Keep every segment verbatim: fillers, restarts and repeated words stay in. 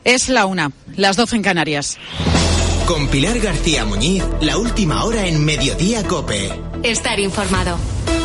Es la una, las doce en Canarias. Con Pilar García Muñiz, la última hora en Mediodía COPE. Estar informado.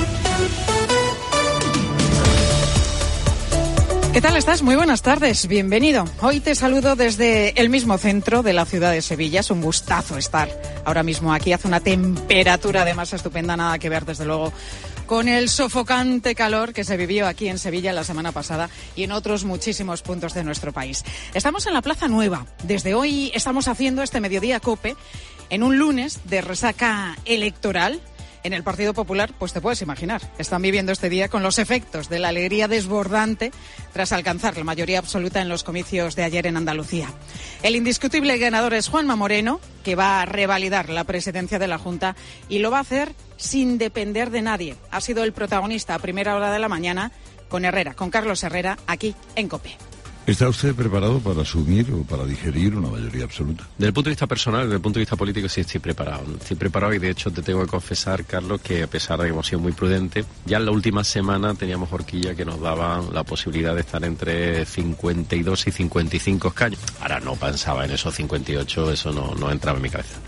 ¿Qué tal estás? Muy buenas tardes, bienvenido. Hoy te saludo desde el mismo centro de la ciudad de Sevilla. Es un gustazo estar ahora mismo aquí. Hace una temperatura además estupenda, nada que ver desde luego con el sofocante calor que se vivió aquí en Sevilla la semana pasada y en otros muchísimos puntos de nuestro país. Estamos en la Plaza Nueva. Desde hoy estamos haciendo este Mediodía COPE en un lunes de resaca electoral. En el Partido Popular, pues te puedes imaginar, están viviendo este día con los efectos de la alegría desbordante tras alcanzar la mayoría absoluta en los comicios de ayer en Andalucía. El indiscutible ganador es Juanma Moreno, que va a revalidar la presidencia de la Junta y lo va a hacer sin depender de nadie. Ha sido el protagonista a primera hora de la mañana con Herrera, con Carlos Herrera, aquí en COPE. ¿Está usted preparado para asumir o para digerir una mayoría absoluta? Desde el punto de vista personal, desde el punto de vista político, sí estoy preparado. Estoy preparado y de hecho te tengo que confesar, Carlos, que a pesar de que hemos sido muy prudentes, ya en la última semana teníamos horquilla que nos daban la posibilidad de estar entre cincuenta y dos y cincuenta y cinco escaños. Ahora no pensaba en esos cincuenta y ocho, eso no, no entraba en mi cabeza.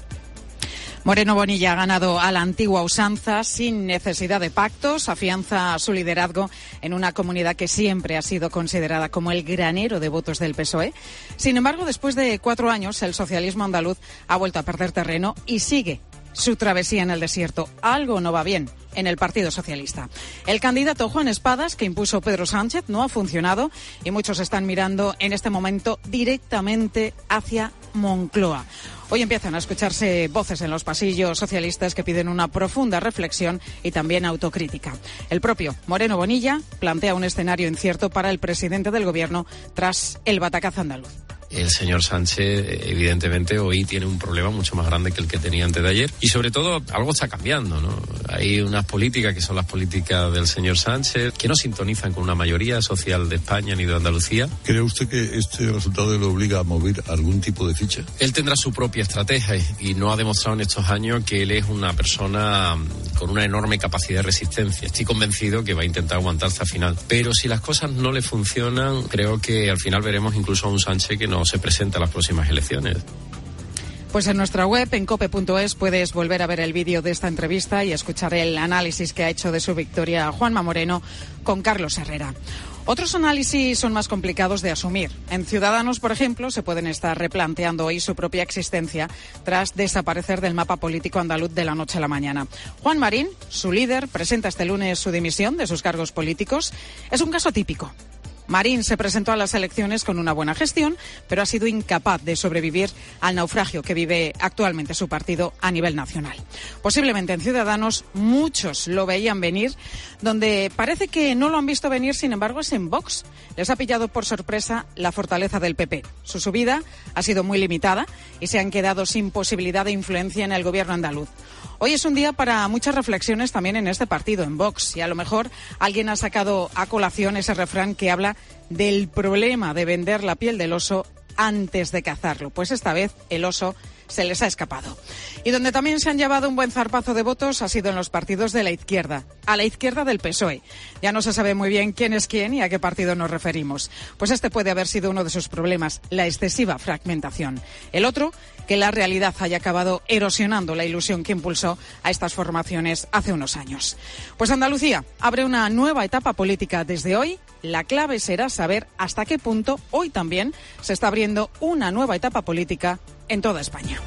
Moreno Bonilla ha ganado a la antigua usanza, sin necesidad de pactos, afianza su liderazgo en una comunidad que siempre ha sido considerada como el granero de votos del P S O E. Sin embargo, después de cuatro años, el socialismo andaluz ha vuelto a perder terreno y sigue su travesía en el desierto. Algo no va bien en el Partido Socialista. El candidato Juan Espadas, que impuso Pedro Sánchez, no ha funcionado y muchos están mirando en este momento directamente hacia Moncloa. Hoy empiezan a escucharse voces en los pasillos socialistas que piden una profunda reflexión y también autocrítica. El propio Moreno Bonilla plantea un escenario incierto para el presidente del Gobierno tras el batacazo andaluz. El señor Sánchez, evidentemente, hoy tiene un problema mucho más grande que el que tenía antes de ayer. Y sobre todo, algo está cambiando, ¿no? Hay unas políticas que son las políticas del señor Sánchez, que no sintonizan con una mayoría social de España ni de Andalucía. ¿Cree usted que este resultado le obliga a mover algún tipo de ficha? Él tendrá su propia estrategia y no ha demostrado en estos años que él es una persona con una enorme capacidad de resistencia. Estoy convencido que va a intentar aguantar hasta el final. Pero si las cosas no le funcionan, creo que al final veremos incluso a un Sánchez que no se presenta a las próximas elecciones. Pues en nuestra web, en cope punto es, puedes volver a ver el vídeo de esta entrevista y escuchar el análisis que ha hecho de su victoria Juanma Moreno con Carlos Herrera. Otros análisis son más complicados de asumir. En Ciudadanos, por ejemplo, se pueden estar replanteando hoy su propia existencia tras desaparecer del mapa político andaluz de la noche a la mañana. Juan Marín, su líder, presenta este lunes su dimisión de sus cargos políticos. Es un caso típico. Marín se presentó a las elecciones con una buena gestión, pero ha sido incapaz de sobrevivir al naufragio que vive actualmente su partido a nivel nacional. Posiblemente en Ciudadanos muchos lo veían venir, donde parece que no lo han visto venir, sin embargo, es en Vox. Les ha pillado por sorpresa la fortaleza del P P. Su subida ha sido muy limitada y se han quedado sin posibilidad de influencia en el gobierno andaluz. Hoy es un día para muchas reflexiones también en este partido, en Vox, y a lo mejor alguien ha sacado a colación ese refrán que habla del problema de vender la piel del oso antes de cazarlo. Pues esta vez el oso se les ha escapado. Y donde también se han llevado un buen zarpazo de votos ha sido en los partidos de la izquierda, a la izquierda del P S O E. Ya no se sabe muy bien quién es quién y a qué partido nos referimos. Pues este puede haber sido uno de sus problemas, la excesiva fragmentación. El otro, que la realidad haya acabado erosionando la ilusión que impulsó a estas formaciones hace unos años. Pues Andalucía abre una nueva etapa política desde hoy. La clave será saber hasta qué punto hoy también se está abriendo una nueva etapa política en toda España.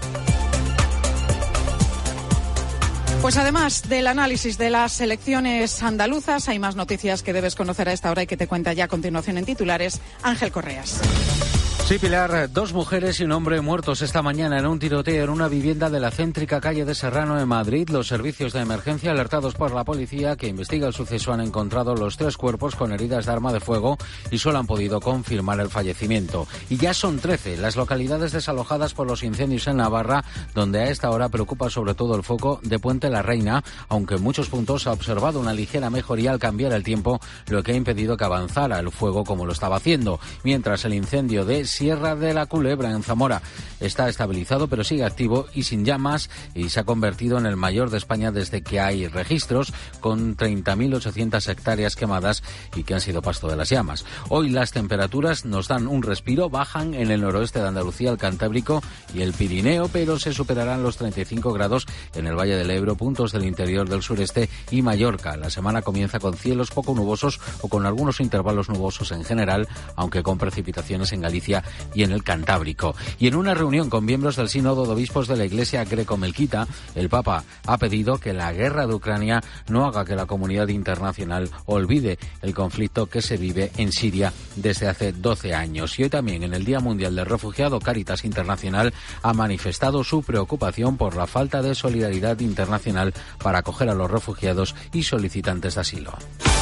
Pues además del análisis de las elecciones andaluzas, hay más noticias que debes conocer a esta hora y que te cuenta ya a continuación en titulares Ángel Correas. Sí, Pilar, dos mujeres y un hombre muertos esta mañana en un tiroteo en una vivienda de la céntrica calle de Serrano en Madrid. Los servicios de emergencia, alertados por la policía que investiga el suceso, han encontrado los tres cuerpos con heridas de arma de fuego y solo han podido confirmar el fallecimiento. Y ya son trece las localidades desalojadas por los incendios en Navarra, donde a esta hora preocupa sobre todo el foco de Puente la Reina, aunque en muchos puntos ha observado una ligera mejoría al cambiar el tiempo, lo que ha impedido que avanzara el fuego como lo estaba haciendo. Mientras el incendio de Sierra de la Culebra, en Zamora. Está estabilizado pero sigue activo y sin llamas, y se ha convertido en el mayor de España desde que hay registros, con treinta mil ochocientas hectáreas quemadas y que han sido pasto de las llamas. Hoy las temperaturas nos dan un respiro, bajan en el noroeste de Andalucía, el Cantábrico y el Pirineo, pero se superarán los treinta y cinco grados en el Valle del Ebro, puntos del interior del sureste y Mallorca. La semana comienza con cielos poco nubosos o con algunos intervalos nubosos en general, aunque con precipitaciones en Galicia y en el Cantábrico. Y en una reunión con miembros del Sínodo de Obispos de la Iglesia greco-melquita, el Papa ha pedido que la guerra de Ucrania no haga que la comunidad internacional olvide el conflicto que se vive en Siria desde hace doce años. Y hoy también, en el Día Mundial del Refugiado, Cáritas Internacional ha manifestado su preocupación por la falta de solidaridad internacional para acoger a los refugiados y solicitantes de asilo.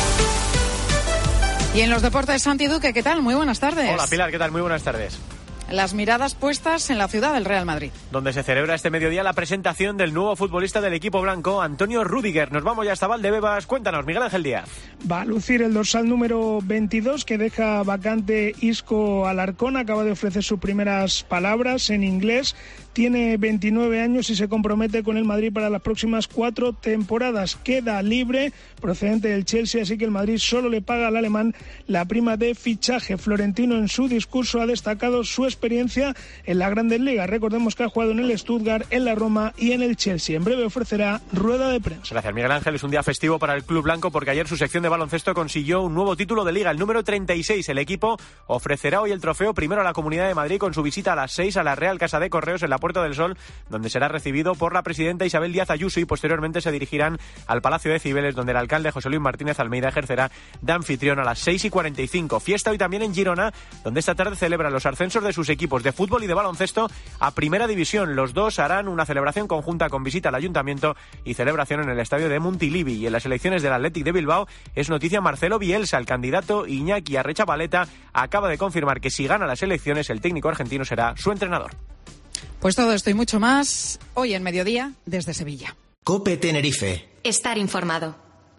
Y en los deportes, Santi Duque, ¿qué tal? Muy buenas tardes. Hola Pilar, ¿qué tal? Muy buenas tardes. Las miradas puestas en la ciudad del Real Madrid, donde se celebra este mediodía la presentación del nuevo futbolista del equipo blanco, Antonio Rüdiger. Nos vamos ya hasta Valdebebas. Cuéntanos, Miguel Ángel Díaz. Va a lucir el dorsal número veintidós, que deja vacante Isco Alarcón. Acaba de ofrecer sus primeras palabras en inglés. Tiene veintinueve años y se compromete con el Madrid para las próximas cuatro temporadas. Queda libre, procedente del Chelsea, así que el Madrid solo le paga al alemán la prima de fichaje. Florentino, en su discurso, ha destacado su experiencia en la Grandes Ligas. Recordemos que ha jugado en el Stuttgart, en la Roma y en el Chelsea. En breve ofrecerá rueda de prensa. Gracias, Miguel Ángel. Es un día festivo para el Club Blanco porque ayer su sección de baloncesto consiguió un nuevo título de Liga, el número treinta y seis. El equipo ofrecerá hoy el trofeo primero a la Comunidad de Madrid con su visita a las seis a la Real Casa de Correos en la Puerta del Sol, donde será recibido por la presidenta Isabel Díaz Ayuso, y posteriormente se dirigirán al Palacio de Cibeles, donde el alcalde José Luis Martínez Almeida ejercerá de anfitrión a las seis y cuarenta y cinco. Fiesta hoy también en Girona, donde esta tarde celebran los ascensos de sus equipos de fútbol y de baloncesto a Primera División. Los dos harán una celebración conjunta con visita al Ayuntamiento y celebración en el estadio de Montilivi. Y en las elecciones del Athletic de Bilbao es noticia Marcelo Bielsa. El candidato Iñaki Arrechavaleta acaba de confirmar que si gana las elecciones, el técnico argentino será su entrenador. Pues todo esto y mucho más hoy en Mediodía desde Sevilla. COPE Tenerife. Estar informado.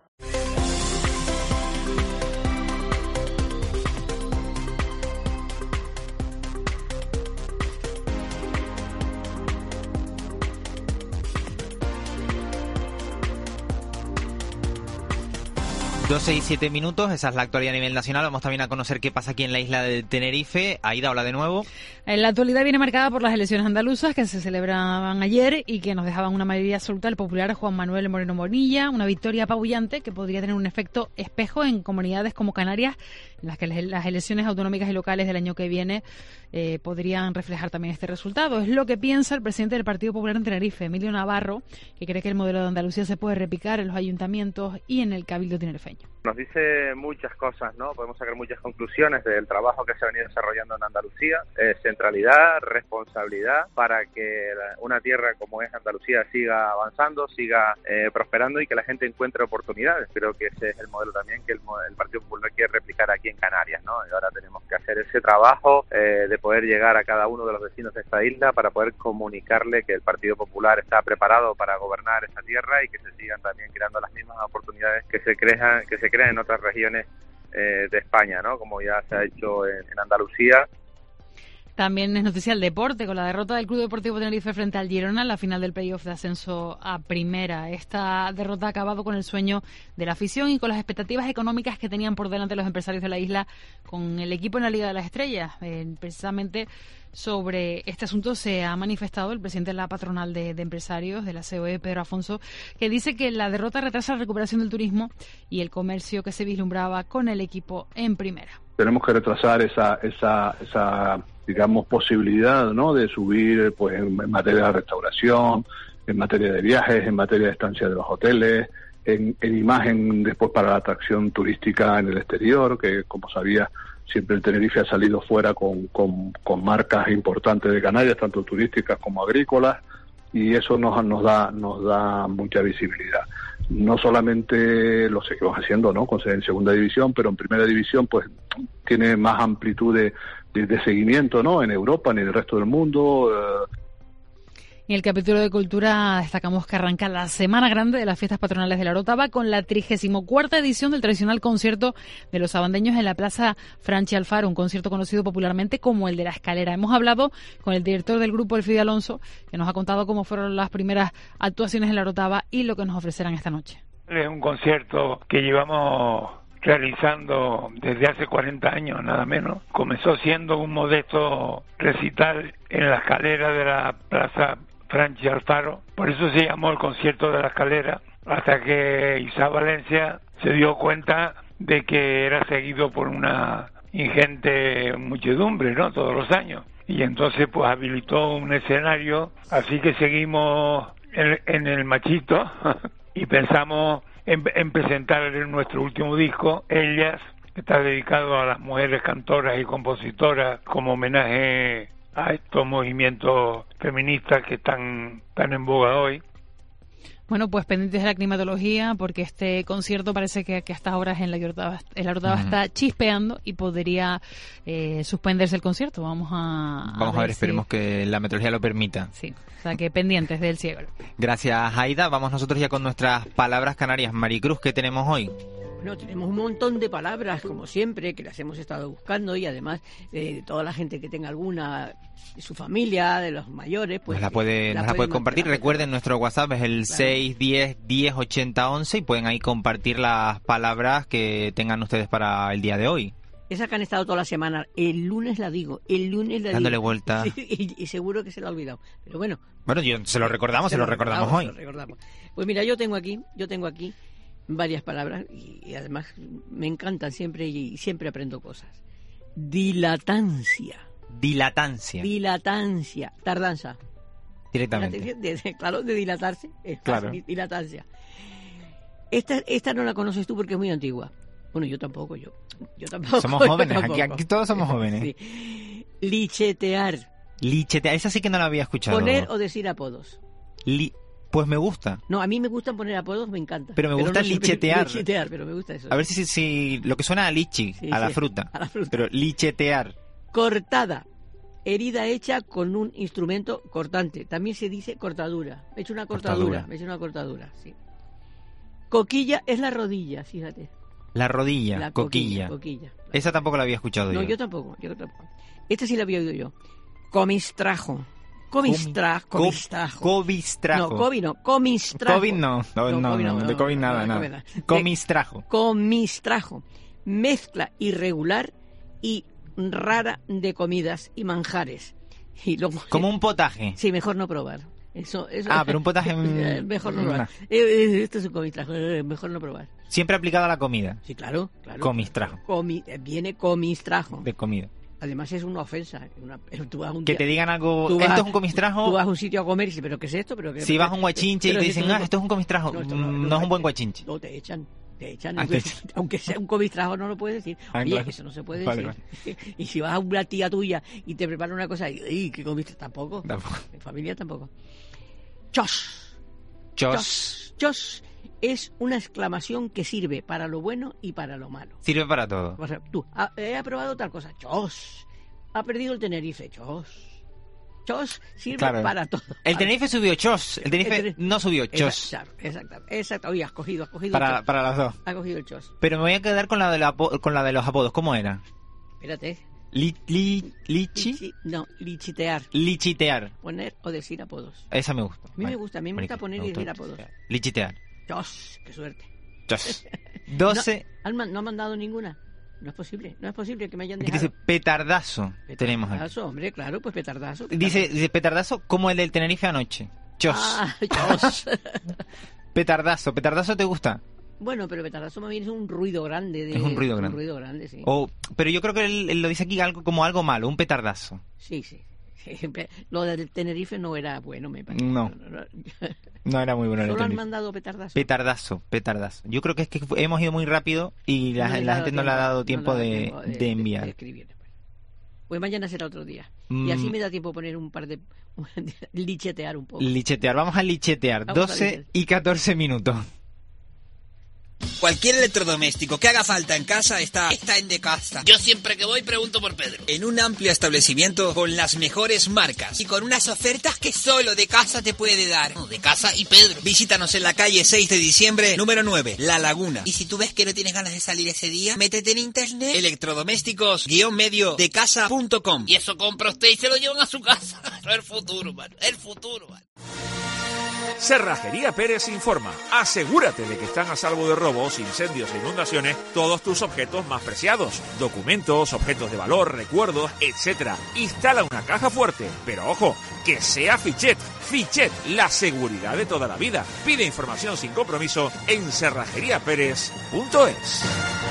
doce y siete minutos, esa es la actualidad a nivel nacional. Vamos también a conocer qué pasa aquí en la isla de Tenerife. Aida, hola de nuevo. La actualidad viene marcada por las elecciones andaluzas que se celebraban ayer y que nos dejaban una mayoría absoluta del popular Juan Manuel Moreno Bonilla, una victoria apabullante que podría tener un efecto espejo en comunidades como Canarias, en las que las elecciones autonómicas y locales del año que viene eh, podrían reflejar también este resultado. Es lo que piensa el presidente del Partido Popular en Tenerife, Emilio Navarro, que cree que el modelo de Andalucía se puede replicar en los ayuntamientos y en el Cabildo tinerfeño. Nos dice muchas cosas, ¿no? Podemos sacar muchas conclusiones del trabajo que se ha venido desarrollando en Andalucía. Eh, centralidad, responsabilidad para que una tierra como es Andalucía siga avanzando, siga eh, prosperando y que la gente encuentre oportunidades. Creo que ese es el modelo también que el, el Partido Popular quiere replicar aquí en Canarias, ¿no? Y ahora tenemos que hacer ese trabajo eh, de poder llegar a cada uno de los vecinos de esta isla para poder comunicarle que el Partido Popular está preparado para gobernar esta tierra y que se sigan también creando las mismas oportunidades que se crean, que se crean en otras regiones eh, de España, ¿no? Como ya se ha hecho en, en Andalucía. También es noticia el deporte, con la derrota del Club Deportivo Tenerife frente al Girona en la final del playoff de ascenso a Primera. Esta derrota ha acabado con el sueño de la afición y con las expectativas económicas que tenían por delante los empresarios de la isla con el equipo en la Liga de las Estrellas. Eh, precisamente sobre este asunto se ha manifestado el presidente de la patronal de, de empresarios de la C O E, Pedro Afonso, que dice que la derrota retrasa la recuperación del turismo y el comercio que se vislumbraba con el equipo en Primera. Tenemos que retrasar esa esa esa digamos posibilidad, ¿no?, de subir pues en, en materia de restauración, en materia de viajes, en materia de estancia de los hoteles, en, en imagen después para la atracción turística en el exterior, que como sabía siempre el Tenerife ha salido fuera con, con, con marcas importantes de Canarias, tanto turísticas como agrícolas, y eso nos nos da nos da mucha visibilidad. No solamente lo seguimos haciendo, ¿no?, con sede en segunda división, pero en primera división pues tiene más amplitud de, de, de seguimiento, ¿no?, en Europa, en el resto del mundo. Eh. En el capítulo de Cultura destacamos que arranca la Semana Grande de las Fiestas Patronales de la Orotava con la trigésima cuarta edición del tradicional concierto de los sabandeños en la Plaza Franchi Alfaro, un concierto conocido popularmente como el de la Escalera. Hemos hablado con el director del grupo, Elfride Alonso, que nos ha contado cómo fueron las primeras actuaciones en la Orotava y lo que nos ofrecerán esta noche. Es un concierto que llevamos realizando desde hace cuarenta años, nada menos. Comenzó siendo un modesto recital en la escalera de la Plaza Franchi Alfaro, por eso se llamó el concierto de la escalera, hasta que Isa Valencia se dio cuenta de que era seguido por una ingente muchedumbre, ¿no?, todos los años, y entonces pues habilitó un escenario, así que seguimos en, en el Machito y pensamos en, en presentar nuestro último disco, Ellas, que está dedicado a las mujeres cantoras y compositoras como homenaje a estos movimientos feministas que están tan en boga hoy. Bueno, pues pendientes de la climatología, porque este concierto parece que, que a estas horas en la Orotava, en la Orotava uh-huh. está chispeando y podría eh, suspenderse el concierto. Vamos a, Vamos a ver, a ver si... esperemos que la meteorología lo permita. Sí, o sea que pendientes del cielo. Gracias, Aida. Vamos nosotros ya con nuestras palabras canarias. Maricruz, ¿qué tenemos hoy? Bueno, tenemos un montón de palabras, como siempre, que las hemos estado buscando, y además eh, de toda la gente que tenga alguna, de su familia, de los mayores, pues... Nos la puede, la nos la puede compartir. Recuerden, nuestro WhatsApp es el claro. seis diez diez ochenta once y pueden ahí compartir las palabras que tengan ustedes para el día de hoy. Esa que han estado toda la semana, el lunes la digo, el lunes la Dándole digo. vuelta. Sí, y, y seguro que se lo ha olvidado, pero bueno. Bueno, yo, se lo recordamos, se, se lo recordamos, recordamos hoy. Se lo recordamos. Pues mira, yo tengo aquí, yo tengo aquí... varias palabras y, y además me encantan siempre y, y siempre aprendo cosas. Dilatancia. Dilatancia. Dilatancia. Tardanza. Directamente. De, de, claro, de dilatarse. Es claro. Dilatancia. Esta, esta no la conoces tú porque es muy antigua. Bueno, yo tampoco, yo. Yo tampoco. Somos jóvenes, tampoco. Aquí, aquí todos somos jóvenes. Sí. Lichetear. Lichetear, esa sí que no la había escuchado. Poner o decir apodos. Li... Pues me gusta. No, a mí me gustan poner apodos, me encanta. Pero me gusta pero no lichetear. Lichetear, pero me gusta eso. A ver si, si, si lo que suena a lichi, sí, a, la sí, fruta, a la fruta. Pero lichetear. Cortada. Herida hecha con un instrumento cortante. También se dice cortadura. Me he hecho una cortadura. cortadura. Me he hecho una cortadura, sí. Coquilla es la rodilla, fíjate. La rodilla, la coquilla. coquilla. coquilla. Esa tampoco la había escuchado no, yo. No, yo tampoco, yo tampoco. Esta sí la había oído yo. Comistrajo. Comistrajo. Comistrajo. Comistrajo. No, COVID no. Comistrajo. COVID no. No, no, no, COVID no, no de COVID nada, no, no, nada. Comistrajo. Comistrajo. Mezcla irregular y rara de comidas y manjares. Y luego, como un potaje. Sí, mejor no probar. Eso, eso, ah, pero un potaje... mejor no probar. No. Esto es un comistrajo, mejor no probar. Siempre aplicado a la comida. Sí, claro. claro. Comistrajo. Comi, viene comistrajo. De comida. Además es una ofensa. Una, tú vas un que día, te digan algo, vas, esto es un comistrajo. Tú vas a un sitio a comer y dices, ¿pero qué es esto? ¿Pero qué, si vas a un guachinche y te dicen, ah, esto es un comistrajo, no, no, no, no es un buen guachinche. No, te echan. Te echan, ah, aunque, aunque sea un comistrajo no lo puedes decir. Ah, Oye, claro. eso no se puede vale, decir. Vale. Y si vas a una tía tuya y te prepara una cosa, y ¿qué comiste? Tampoco. Tampoco. En familia tampoco. Chos. Chos. Chos. Chos es una exclamación que sirve para lo bueno y para lo malo. Sirve para todo. O sea, tú, ha, he aprobado tal cosa. Chos. Ha perdido el Tenerife. Chos. Chos sirve claro. para todo. El Tenerife subió chos, el Tenerife el no subió chos. Exacto, exacto, exacto. Oye, has cogido, has cogido para, el chos. Para las dos. Has cogido el chos. Pero me voy a quedar con la de, la, con la de los apodos. ¿Cómo era? Espérate. Li, li, lichi. lichi. No, lichitear. Lichitear. Poner o decir apodos. Esa me gusta. A mí vale. me gusta, a mí me gusta poner me y decir apodos. Lichitear. Chos, qué suerte. Chos. doce. No, ¿no han mandado ninguna? No es posible, no es posible que me hayan dejado. Aquí dice petardazo, petardazo tenemos aquí. Petardazo, hombre, claro, pues petardazo. petardazo. Dice, dice petardazo como el del Tenerife anoche. Chos. Ah, chos. Petardazo, ¿petardazo te gusta? Bueno, pero petardazo más bien es un ruido grande. De, es un ruido grande. Un ruido grande, sí. O, pero yo creo que él, él lo dice aquí algo como algo malo, un petardazo. Sí, sí. Lo del Tenerife no era bueno, me parece. No, no, no, no era muy bueno. Solo han mandado petardazo. Petardazo, petardazo. Yo creo que es que hemos ido muy rápido y la, no la gente no le ha dado tiempo, no de, tiempo de, de enviar. De, de escribir. Pues mañana será otro día. Mm. Y así me da tiempo poner un par de... lichetear un poco. Lichetear, vamos a lichetear. Vamos doce a y catorce minutos. Cualquier electrodoméstico que haga falta en casa está, está en Decasa. Yo siempre que voy pregunto por Pedro. En un amplio establecimiento con las mejores marcas y con unas ofertas que solo Decasa te puede dar. Oh, Decasa y Pedro. Visítanos en la calle seis de diciembre, número nueve, La Laguna. Y si tú ves que no tienes ganas de salir ese día, métete en internet. Electrodomésticos guión medio decasa punto com. Y eso compra usted y se lo llevan a su casa. Eso es el futuro, man. El futuro, man. Cerrajería Pérez informa. Asegúrate de que están a salvo de robos, incendios e inundaciones todos tus objetos más preciados. Documentos, objetos de valor, recuerdos, etcétera. Instala una caja fuerte, pero ojo, que sea Fichet. Fichet, la seguridad de toda la vida. Pide información sin compromiso en cerrajería pérez punto es.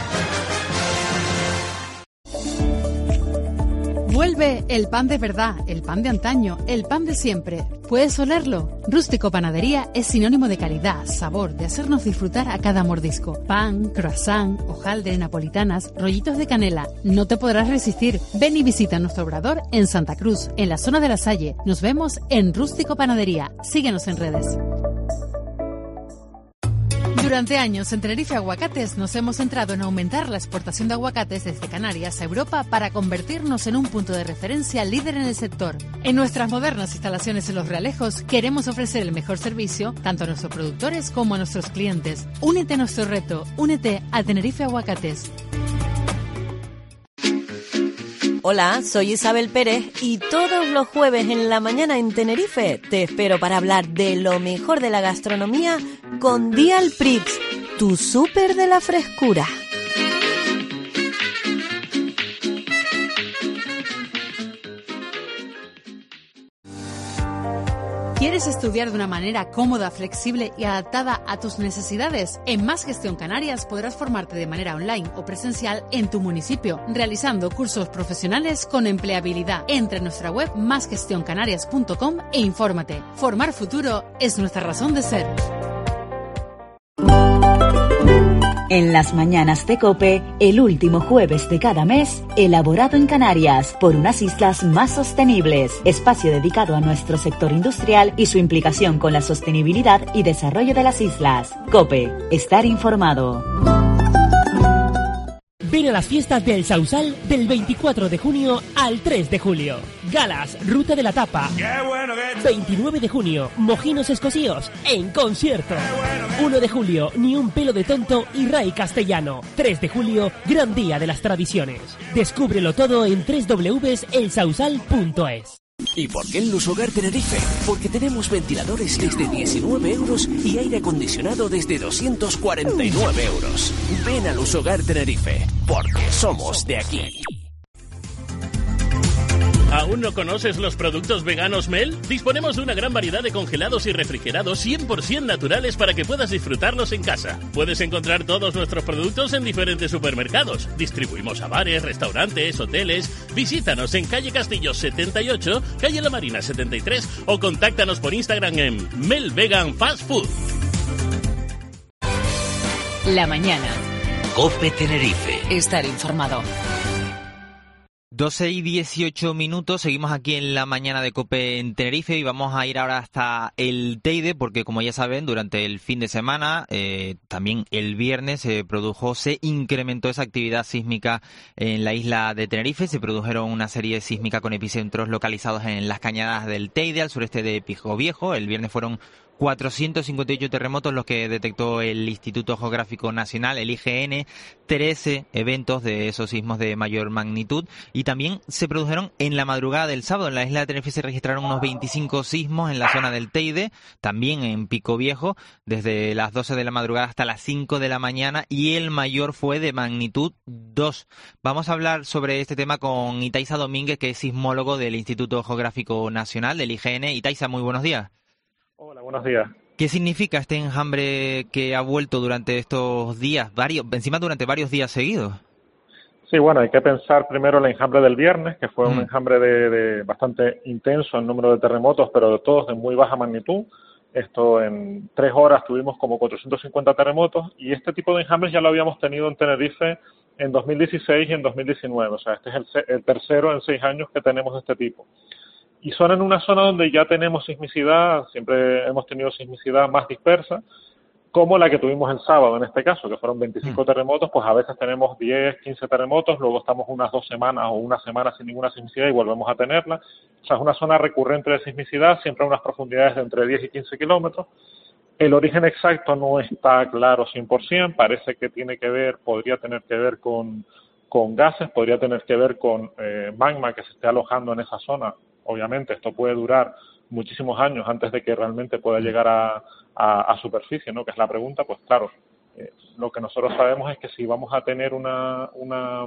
Vuelve el pan de verdad, el pan de antaño, el pan de siempre. ¿Puedes olerlo? Rústico Panadería es sinónimo de calidad, sabor, de hacernos disfrutar a cada mordisco. Pan, croissant, hojaldre, napolitanas, rollitos de canela. No te podrás resistir. Ven y visita nuestro obrador en Santa Cruz, en la zona de La Salle. Nos vemos en Rústico Panadería. Síguenos en redes. Durante años en Tenerife Aguacates nos hemos centrado en aumentar la exportación de aguacates desde Canarias a Europa para convertirnos en un punto de referencia líder en el sector. En nuestras modernas instalaciones en Los Realejos queremos ofrecer el mejor servicio tanto a nuestros productores como a nuestros clientes. Únete a nuestro reto, únete a Tenerife Aguacates. Hola, soy Isabel Pérez y todos los jueves en la mañana en Tenerife te espero para hablar de lo mejor de la gastronomía con Dial Prix, tu súper de la frescura. ¿Quieres estudiar de una manera cómoda, flexible y adaptada a tus necesidades? En Más Gestión Canarias podrás formarte de manera online o presencial en tu municipio, realizando cursos profesionales con empleabilidad. Entra en nuestra web más gestión canarias punto com e infórmate. Formar futuro es nuestra razón de ser. En las mañanas de COPE, el último jueves de cada mes, elaborado en Canarias por unas islas más sostenibles. Espacio dedicado a nuestro sector industrial y su implicación con la sostenibilidad y desarrollo de las islas. COPE, estar informado. Ven a las fiestas del Sausal del veinticuatro de junio al tres de julio. Galas, Ruta de la Tapa. Bueno que... veintinueve de junio, Mojinos Escocíos en concierto. Bueno uno de julio, Ni un pelo de tonto y Ray Castellano. tres de julio, Gran Día de las Tradiciones. Descúbrelo todo en doble u doble u doble u punto el sausal punto es. ¿Y por qué en Lusogar Tenerife? Porque tenemos ventiladores desde diecinueve euros y aire acondicionado desde doscientos cuarenta y nueve euros. Ven a Lusogar Tenerife, porque somos de aquí. ¿Aún no conoces los productos veganos Mel? Disponemos de una gran variedad de congelados y refrigerados cien por ciento naturales para que puedas disfrutarlos en casa. Puedes encontrar todos nuestros productos en diferentes supermercados. Distribuimos a bares, restaurantes, hoteles. Visítanos en calle Castillo setenta y ocho, calle La Marina setenta y tres o contáctanos por Instagram en Mel Vegan Fast Food. La mañana. COPE Tenerife. Estar informado. doce y dieciocho minutos, seguimos aquí en la mañana de COPE en Tenerife y vamos a ir ahora hasta el Teide porque, como ya saben, durante el fin de semana, eh, también el viernes se produjo, se incrementó esa actividad sísmica en la isla de Tenerife. Se produjeron una serie sísmica con epicentros localizados en las cañadas del Teide, al sureste de Pico Viejo. El viernes fueron cuatrocientos cincuenta y ocho terremotos los que detectó el Instituto Geográfico Nacional, el I G N, trece eventos de esos sismos de mayor magnitud y también se produjeron en la madrugada del sábado. En la isla de Tenerife se registraron unos veinticinco sismos en la zona del Teide, también en Pico Viejo, desde las doce de la madrugada hasta las cinco de la mañana y el mayor fue de magnitud dos. Vamos a hablar sobre este tema con Itaiza Domínguez, que es sismólogo del Instituto Geográfico Nacional, del I G N. Itaiza, muy buenos días. Hola, buenos días. ¿Qué significa este enjambre que ha vuelto durante estos días, varios, encima durante varios días seguidos? Sí, bueno, hay que pensar primero el enjambre del viernes, que fue mm. un enjambre de, de bastante intenso en número de terremotos, pero de todos de muy baja magnitud. Esto en tres horas tuvimos como cuatrocientos cincuenta terremotos y este tipo de enjambres ya lo habíamos tenido en Tenerife en dos mil dieciséis y en dos mil diecinueve. O sea, este es el, el tercero en seis años que tenemos de este tipo. Y son en una zona donde ya tenemos sismicidad, siempre hemos tenido sismicidad más dispersa, como la que tuvimos el sábado en este caso, que fueron veinticinco terremotos, pues a veces tenemos diez, quince terremotos, luego estamos unas dos semanas o una semana sin ninguna sismicidad y volvemos a tenerla. O sea, es una zona recurrente de sismicidad, siempre a unas profundidades de entre diez y quince kilómetros. El origen exacto no está claro cien por ciento, parece que tiene que ver, podría tener que ver con, con gases, podría tener que ver con eh, magma que se esté alojando en esa zona. Obviamente esto puede durar muchísimos años antes de que realmente pueda llegar a, a, a superficie, ¿no? Que es la pregunta. Pues claro, eh, lo que nosotros sabemos es que si vamos a tener una, una,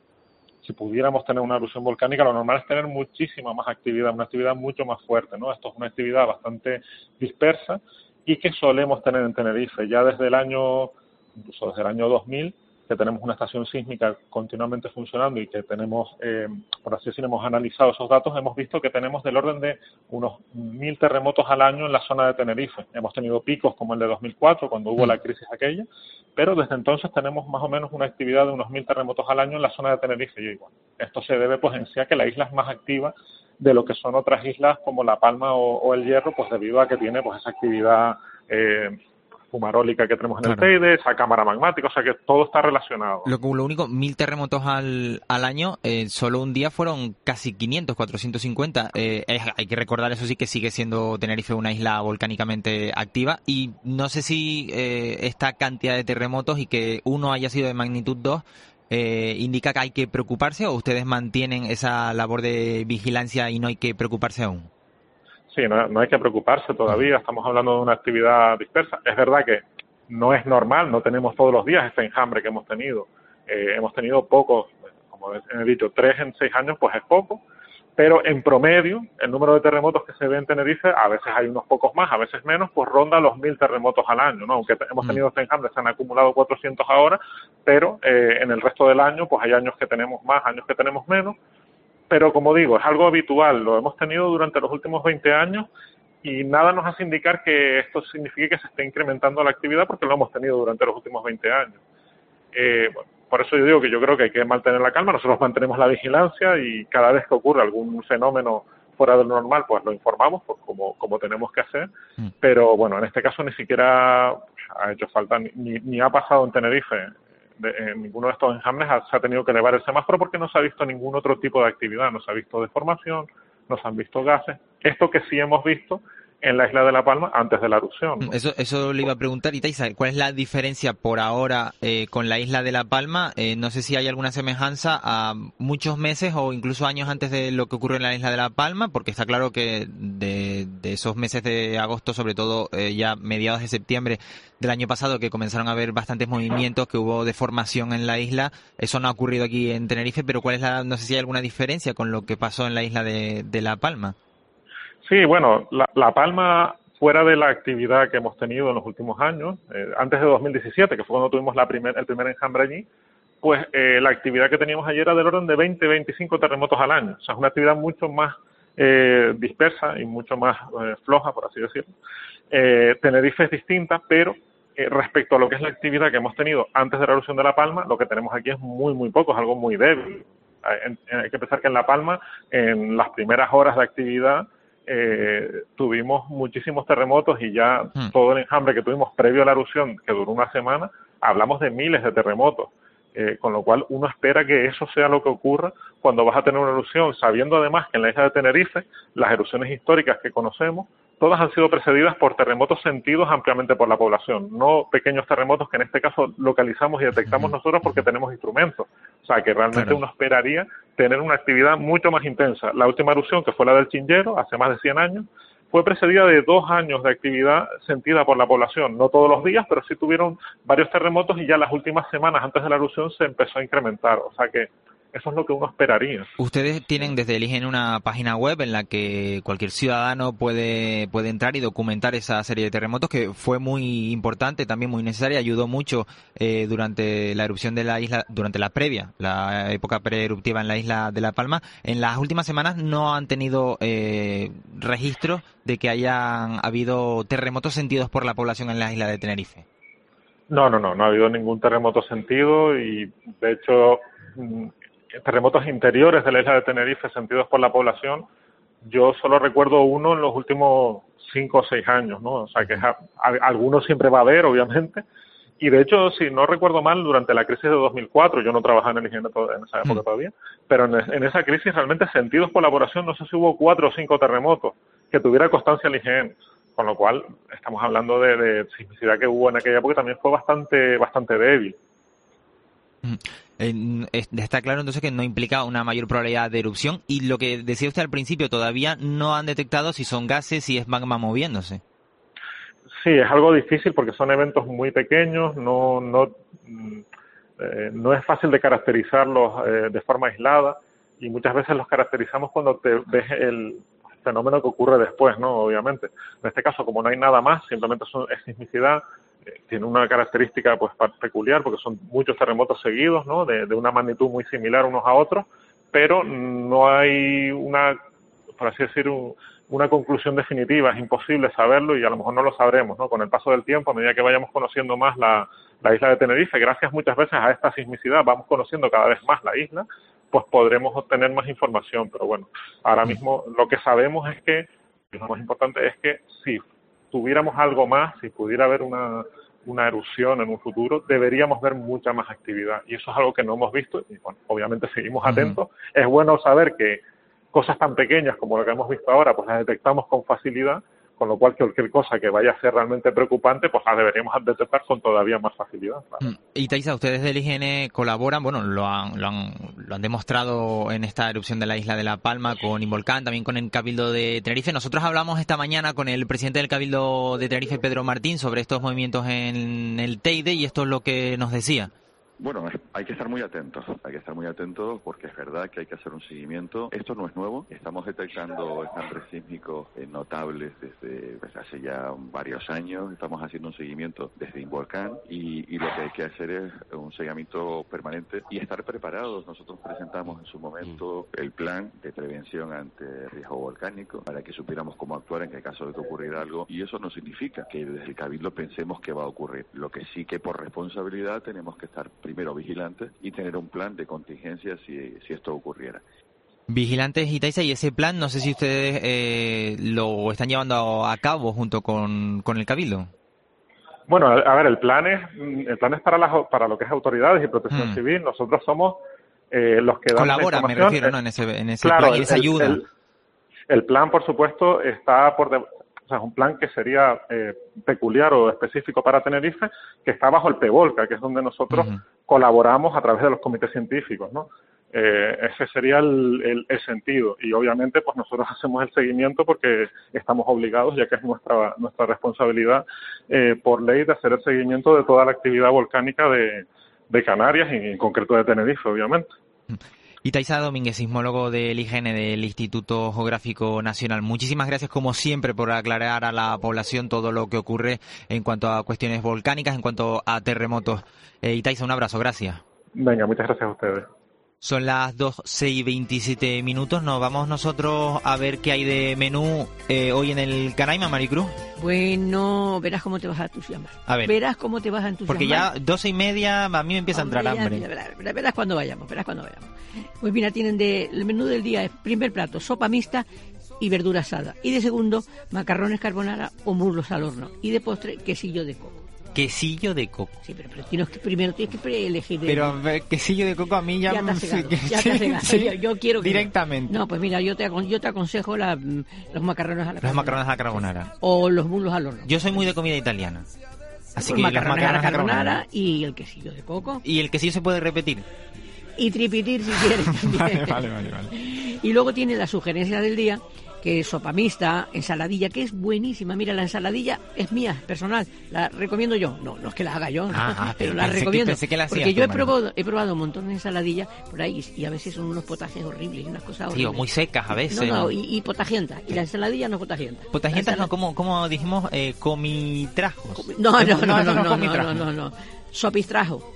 si pudiéramos tener una erupción volcánica, lo normal es tener muchísima más actividad, una actividad mucho más fuerte, ¿no? Esto es una actividad bastante dispersa y que solemos tener en Tenerife ya desde el año, incluso desde el año dos mil, que tenemos una estación sísmica continuamente funcionando y que tenemos, eh, por así decirlo, hemos analizado esos datos, hemos visto que tenemos del orden de unos mil terremotos al año en la zona de Tenerife. Hemos tenido picos como el de dos mil cuatro, cuando hubo la crisis aquella, pero desde entonces tenemos más o menos una actividad de unos mil terremotos al año en la zona de Tenerife. Y igual, esto se debe pues en sí a que la isla es más activa de lo que son otras islas como La Palma o, o El Hierro, pues debido a que tiene pues esa actividad eh, fumarólica que tenemos en claro. el Teide, esa cámara magmática, o sea que todo está relacionado. Lo, lo único, mil terremotos al, al año, eh, solo un día fueron casi quinientos, cuatrocientos cincuenta. Eh, es, hay que recordar, eso sí, que sigue siendo Tenerife una isla volcánicamente activa, y no sé si eh, esta cantidad de terremotos y que uno haya sido de magnitud dos eh, indica que hay que preocuparse, o ustedes mantienen esa labor de vigilancia y no hay que preocuparse aún. Sí, no, no hay que preocuparse todavía, estamos hablando de una actividad dispersa. Es verdad que no es normal, no tenemos todos los días este enjambre que hemos tenido. Eh, hemos tenido pocos, como he dicho, tres en seis años, pues es poco, pero en promedio, el número de terremotos que se ve en Tenerife, a veces hay unos pocos más, a veces menos, pues ronda los mil terremotos al año, ¿no? Aunque hemos tenido este enjambre, se han acumulado cuatrocientos ahora, pero eh, en el resto del año, pues hay años que tenemos más, años que tenemos menos. Pero como digo, es algo habitual, lo hemos tenido durante los últimos veinte años y nada nos hace indicar que esto signifique que se esté incrementando la actividad, porque lo hemos tenido durante los últimos veinte años. Eh, bueno, por eso yo digo que yo creo que hay que mantener la calma, nosotros mantenemos la vigilancia y cada vez que ocurre algún fenómeno fuera de lo normal, pues lo informamos, pues como, como tenemos que hacer, mm. pero bueno, en este caso ni siquiera ha hecho falta, ni, ni ha pasado en Tenerife. De, en ninguno de estos enjambres ha, se ha tenido que elevar el semáforo porque no se ha visto ningún otro tipo de actividad, no se ha visto deformación, no se han visto gases. Esto que sí hemos visto en la isla de La Palma antes de la erupción, ¿no? Eso, eso le iba a preguntar, Itaiza, ¿cuál es la diferencia por ahora eh, con la isla de La Palma? Eh, no sé si hay alguna semejanza a muchos meses o incluso años antes de lo que ocurrió en la isla de La Palma, porque está claro que de, de esos meses de agosto, sobre todo eh, ya mediados de septiembre del año pasado, que comenzaron a haber bastantes movimientos, que hubo deformación en la isla, eso no ha ocurrido aquí en Tenerife, pero ¿cuál es la, no sé si hay alguna diferencia con lo que pasó en la isla de, de La Palma? Sí, bueno, la, la Palma, fuera de la actividad que hemos tenido en los últimos años, eh, antes de dos mil diecisiete, que fue cuando tuvimos la primer, el primer enjambre allí, pues eh, la actividad que teníamos ayer era del orden de veinte, veinticinco terremotos al año. O sea, es una actividad mucho más eh, dispersa y mucho más eh, floja, por así decirlo. Eh, Tenerife es distinta, pero eh, respecto a lo que es la actividad que hemos tenido antes de la erupción de La Palma, lo que tenemos aquí es muy, muy poco, es algo muy débil. Hay, hay que pensar que en La Palma, en las primeras horas de actividad, Eh, tuvimos muchísimos terremotos y ya hmm. todo el enjambre que tuvimos previo a la erupción, que duró una semana, hablamos de miles de terremotos, eh, con lo cual uno espera que eso sea lo que ocurra cuando vas a tener una erupción, sabiendo además que en la isla de Tenerife las erupciones históricas que conocemos todas han sido precedidas por terremotos sentidos ampliamente por la población, no pequeños terremotos que en este caso localizamos y detectamos nosotros porque tenemos instrumentos. O sea, que realmente claro. uno esperaría tener una actividad mucho más intensa. La última erupción, que fue la del Chinchero, hace más de cien años, fue precedida de dos años de actividad sentida por la población. No todos los días, pero sí tuvieron varios terremotos y ya las últimas semanas antes de la erupción se empezó a incrementar. O sea que eso es lo que uno esperaría. Ustedes tienen desde el I G E N una página web en la que cualquier ciudadano puede puede entrar y documentar esa serie de terremotos, que fue muy importante, también muy necesaria, ayudó mucho eh, durante la erupción de la isla, durante la previa, la época preeruptiva en la isla de La Palma. En las últimas semanas no han tenido eh, registro de que hayan habido terremotos sentidos por la población en la isla de Tenerife. No, no, no, no ha habido ningún terremoto sentido y de hecho terremotos interiores de la isla de Tenerife sentidos por la población, yo solo recuerdo uno en los últimos cinco o seis años, ¿no? O sea, que a, a, algunos siempre va a haber, obviamente. Y de hecho, si no recuerdo mal, durante la crisis de dos mil cuatro, yo no trabajaba en el I G N en esa época mm. todavía, pero en, en esa crisis realmente sentidos colaboración, no sé si hubo cuatro o cinco terremotos que tuviera constancia el I G N, con lo cual estamos hablando de, de sismicidad que hubo en aquella época, también fue bastante bastante débil. Mm. Eh, está claro entonces que no implica una mayor probabilidad de erupción, y lo que decía usted al principio, todavía no han detectado si son gases, si es magma moviéndose. Sí, es algo difícil porque son eventos muy pequeños, no no eh, no es fácil de caracterizarlos eh, de forma aislada, y muchas veces los caracterizamos cuando te ves el fenómeno que ocurre después, ¿no? Obviamente. En este caso, como no hay nada más, simplemente son, es sismicidad, eh, tiene una característica pues peculiar porque son muchos terremotos seguidos, ¿no? De, de una magnitud muy similar unos a otros, pero no hay una, por así decir, un, una conclusión definitiva, es imposible saberlo y a lo mejor no lo sabremos, ¿no? Con el paso del tiempo, a medida que vayamos conociendo más la, la isla de Tenerife, gracias muchas veces a esta sismicidad, vamos conociendo cada vez más la isla, pues podremos obtener más información. Pero bueno, ahora mismo lo que sabemos es que, lo más importante es que si tuviéramos algo más, si pudiera haber una, una erupción en un futuro, deberíamos ver mucha más actividad. Y eso es algo que no hemos visto y bueno, obviamente seguimos atentos. Uh-huh. Es bueno saber que cosas tan pequeñas como lo que hemos visto ahora, pues las detectamos con facilidad, con lo cual cualquier cosa que vaya a ser realmente preocupante, pues la deberíamos detectar con todavía más facilidad. Claro. Y Taisa, ustedes del I G N colaboran, bueno, lo han, lo han lo han demostrado en esta erupción de la isla de La Palma con Involcán, también con el Cabildo de Tenerife. Nosotros hablamos esta mañana con el presidente del Cabildo de Tenerife, Pedro Martín, sobre estos movimientos en el Teide, y esto es lo que nos decía. Bueno, hay que estar muy atentos, hay que estar muy atentos porque es verdad que hay que hacer un seguimiento. Esto no es nuevo, estamos detectando estambres sísmicos notables desde pues, hace ya varios años, estamos haciendo un seguimiento desde Involcán y, y lo que hay que hacer es un seguimiento permanente y estar preparados. Nosotros presentamos en su momento el plan de prevención ante riesgo volcánico para que supiéramos cómo actuar en el caso de que ocurriera algo, y eso no significa que desde el Cabildo pensemos que va a ocurrir. Lo que sí que por responsabilidad tenemos que estar primero vigilantes y tener un plan de contingencia si, si esto ocurriera. Vigilantes y Taisa, y ese plan, no sé si ustedes eh, lo están llevando a cabo junto con, con el Cabildo. Bueno, a, a ver, el plan es el plan es para las para lo que es autoridades y protección hmm. civil. Nosotros somos eh, los que dan colabora, me refiero, ¿no? En ese, en ese claro, plan y les ayuda. El, el plan, por supuesto, está por de, o sea, es un plan que sería eh, peculiar o específico para Tenerife, que está bajo el PEVOLCA, que es donde nosotros uh-huh. colaboramos a través de los comités científicos, ¿no? Eh, ese sería el, el, el sentido, y obviamente pues nosotros hacemos el seguimiento porque estamos obligados, ya que es nuestra nuestra responsabilidad eh, por ley de hacer el seguimiento de toda la actividad volcánica de, de Canarias y en concreto de Tenerife, obviamente. Y Taisa Domínguez, sismólogo del I G N, del Instituto Geográfico Nacional, muchísimas gracias como siempre por aclarar a la población todo lo que ocurre en cuanto a cuestiones volcánicas, en cuanto a terremotos. Eh, y Taisa, un abrazo, gracias. Venga, muchas gracias a ustedes. Son las doce y veintisiete minutos, nos vamos nosotros a ver qué hay de menú eh, hoy en el Canaima, Maricruz. Bueno, verás cómo te vas a entusiasmar. A ver. Verás cómo te vas a entusiasmar. Porque ya doce y media a mí me empieza Hombre, a entrar hambre. Ya, verás, verás, verás cuando vayamos, verás cuando vayamos. Pues mira, tienen de, el menú del día es primer plato, sopa mixta y verdura asada. Y de segundo, macarrones carbonara o muslos al horno. Y de postre, quesillo de coco. Quesillo de coco. Sí, pero, pero tienes que, primero tienes que elegir. De... Pero ver, quesillo de coco a mí ya, ya me... te has ya te has sí, yo, yo quiero que directamente. No, pues mira, yo te, yo te aconsejo la, los macarrones a la carbonara. Los macarrones a la carbonara. O los muslos al horno. Yo soy muy de comida italiana. Así pues que macarrones, los macarrones a la carbonara, carbonara y el quesillo de coco. Y el quesillo se puede repetir. Y tripitir si quieres también. vale, vale, vale, vale. Y luego tiene la sugerencia del día, que es sopa mixta, ensaladilla, que es buenísima. Mira, la ensaladilla es mía, personal, la recomiendo yo. No, no es que la haga yo, ah, ah, pero pensé la recomiendo. Que, pensé que la porque yo he probado, he probado un montón de ensaladillas por ahí y a veces son unos potajes horribles, unas cosas horribles. Tío, muy secas a veces. No, no, y, y potagientas. Y la ensaladilla no potagienta. Potagientas no, como, como dijimos, eh, comitrajos. No, no, no, no, no, no, no, no, no, no. Sopistrajo.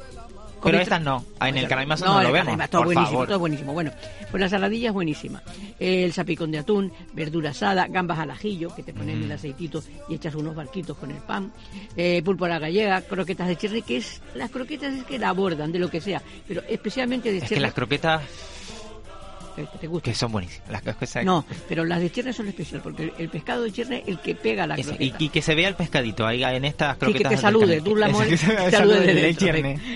Pero estas no, en el Canaima no, no lo vemos, Canaima, todo por buenísimo, favor. todo buenísimo. Bueno, pues la saladilla es buenísima. El sapicón de atún, verdura asada, gambas al ajillo, que te ponen mm. el aceitito y echas unos barquitos con el pan, eh, púrpura gallega, croquetas de cherry, que es, las croquetas es que la abordan de lo que sea, pero especialmente de es cherry. Es que las croquetas... que te gusta. Que son buenísimas. Las cosas... No, pero las de Cherne son especiales, porque el, el pescado de Cherne es el que pega la Ese, croqueta. Y, y que se vea el pescadito ahí en estas Sí, croquetas. que te salude, tú la mueres, te salude de dentro.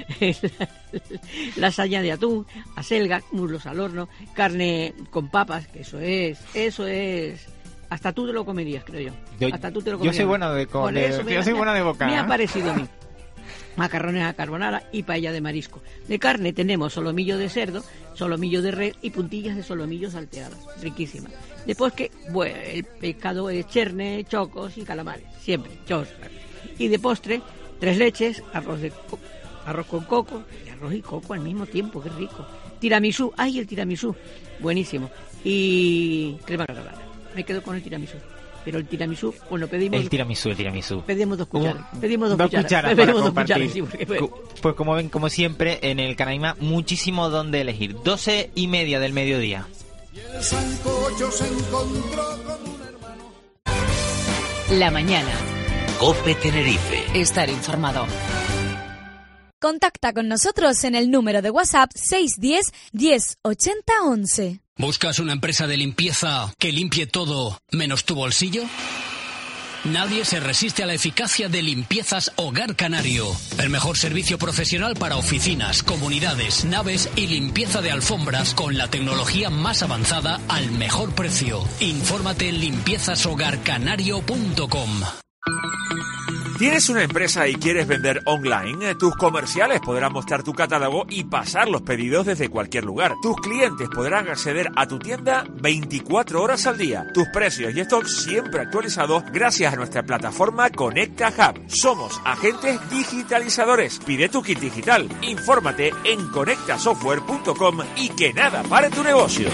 Lasaña de atún, acelga, muslos al horno, carne con papas, que eso es, eso es... Hasta tú te lo comerías, creo yo. Yo, Hasta tú te lo yo comerías. soy bueno de, con, Por de, eso, yo mira, soy bueno de boca. Me ¿eh? ha parecido a mí. Macarrones a carbonara y paella de marisco. De carne tenemos solomillo de cerdo, solomillo de res y puntillas de solomillo salteadas. Riquísimas. Después que, bueno, el pescado es cherne, chocos y calamares. Siempre, chos. Y de postre, tres leches, arroz de co- arroz con coco y arroz y coco al mismo tiempo. Qué rico. Tiramisú. ¡Ay, el tiramisú! Buenísimo. Y crema catalana. Me quedo con el tiramisú. Pero el tiramisú, bueno, pedimos... El tiramisú, el tiramisú. Pedimos dos cucharas. Pedimos dos, dos cucharas. cucharas para pedimos dos compartir. cucharas, sí, porque, bueno. Pues como ven, como siempre, en el Canaima, muchísimo donde elegir. Doce y media del mediodía. El sancocho se encontró con un hermano. La mañana. COPE Tenerife. Estar informado. Contacta con nosotros en el número de WhatsApp seis uno cero, diez, ochenta, once. ¿Buscas una empresa de limpieza que limpie todo menos tu bolsillo? Nadie se resiste a la eficacia de Limpiezas Hogar Canario. El mejor servicio profesional para oficinas, comunidades, naves y limpieza de alfombras con la tecnología más avanzada al mejor precio. Infórmate en limpiezas hogar canario punto com. ¿Tienes una empresa y quieres vender online? Tus comerciales podrán mostrar tu catálogo y pasar los pedidos desde cualquier lugar. Tus clientes podrán acceder a tu tienda veinticuatro horas al día. Tus precios y stocks siempre actualizados gracias a nuestra plataforma Conecta Hub. Somos agentes digitalizadores. Pide tu kit digital. Infórmate en conecta software punto com y que nada pare tu negocio.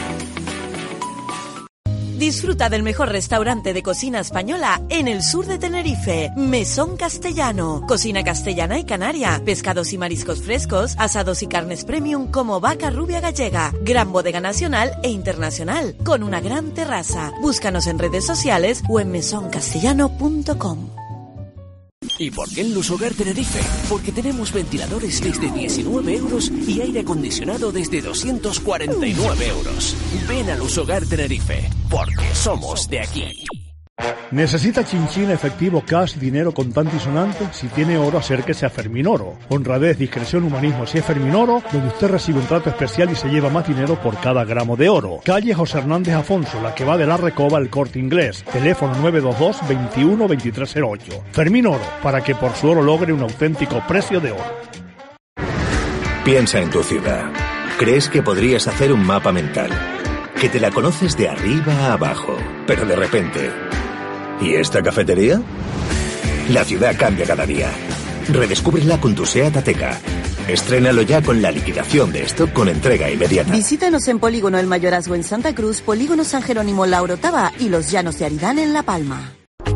Disfruta del mejor restaurante de cocina española en el sur de Tenerife, Mesón Castellano. Cocina castellana y canaria, pescados y mariscos frescos, asados y carnes premium como vaca rubia gallega, gran bodega nacional e internacional, con una gran terraza. Búscanos en redes sociales o en mesón castellano punto com. ¿Y por qué en Luz Hogar Tenerife? Porque tenemos ventiladores desde diecinueve euros y aire acondicionado desde doscientos cuarenta y nueve euros. Ven a Luz Hogar Tenerife, porque somos de aquí. ¿Necesita chinchín, efectivo, cash, dinero contante y sonante? Si tiene oro, acérquese a Ferminoro. Honradez, discreción, humanismo. Si es Ferminoro, donde usted recibe un trato especial y se lleva más dinero por cada gramo de oro. Calle José Hernández Afonso, la que va de la Recoba al Corte Inglés. Teléfono nueve dos dos, veintiuno, veintitrés cero ocho. Ferminoro, para que por su oro logre un auténtico precio de oro. Piensa en tu ciudad. ¿Crees que podrías hacer un mapa mental? Que te la conoces de arriba a abajo, pero de repente... ¿Y esta cafetería? La ciudad cambia cada día. Redescúbrela con tu SEAT Ateca. Estrénalo ya con la liquidación de stock con entrega inmediata. Visítanos en Polígono El Mayorazgo en Santa Cruz, Polígono San Jerónimo La Orotava y Los Llanos de Aridán en La Palma.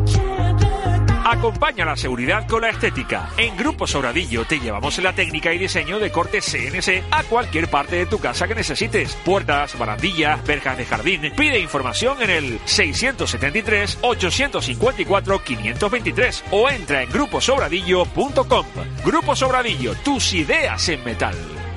Acompaña la seguridad con la estética. En Grupo Sobradillo te llevamos la técnica y diseño de corte C N C a cualquier parte de tu casa que necesites. Puertas, barandillas, verjas de jardín. Pide información en el seiscientos setenta y tres, ochocientos cincuenta y cuatro, quinientos veintitrés o entra en grupo sobradillo punto com. Grupo Sobradillo, tus ideas en metal.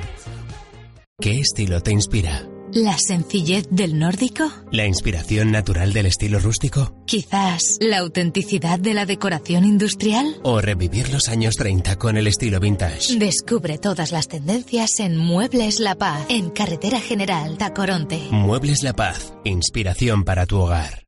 ¿Qué estilo te inspira? ¿La sencillez del nórdico? ¿La inspiración natural del estilo rústico? ¿Quizás la autenticidad de la decoración industrial? ¿O revivir los años treinta con el estilo vintage? Descubre todas las tendencias en Muebles La Paz, en Carretera General Tacoronte. Muebles La Paz, inspiración para tu hogar.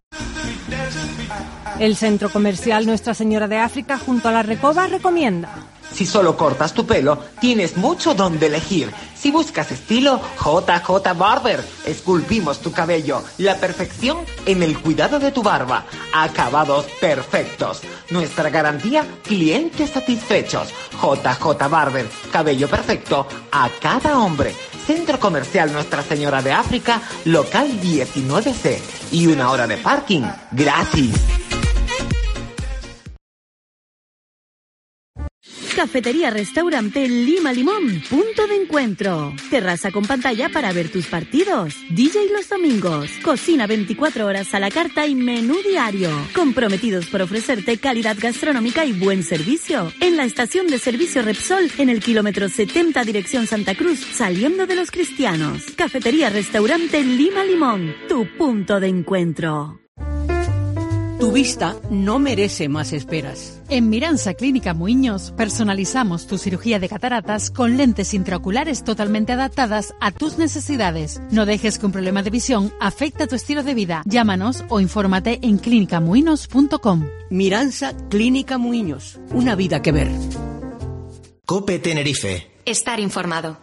El Centro Comercial Nuestra Señora de África junto a la Recoba recomienda. Si solo cortas tu pelo, tienes mucho donde elegir. Si buscas estilo, J J Barber. Esculpimos tu cabello. La perfección en el cuidado de tu barba. Acabados perfectos. Nuestra garantía, clientes satisfechos. J J Barber. Cabello perfecto a cada hombre. Centro Comercial Nuestra Señora de África, local diecinueve C. Y una hora de parking gratis. Cafetería Restaurante Lima Limón, punto de encuentro. Terraza con pantalla para ver tus partidos. D J los domingos. Cocina veinticuatro horas a la carta y menú diario. Comprometidos por ofrecerte calidad gastronómica y buen servicio. En la estación de servicio Repsol, en el kilómetro setenta, dirección Santa Cruz, saliendo de Los Cristianos. Cafetería Restaurante Lima Limón, tu punto de encuentro. Tu vista no merece más esperas. En Miranza Clínica Muiños personalizamos tu cirugía de cataratas con lentes intraoculares totalmente adaptadas a tus necesidades. No dejes que un problema de visión afecte a tu estilo de vida. Llámanos o infórmate en clínica muinos punto com. Miranza Clínica Muiños, una vida que ver. COPE Tenerife. Estar informado.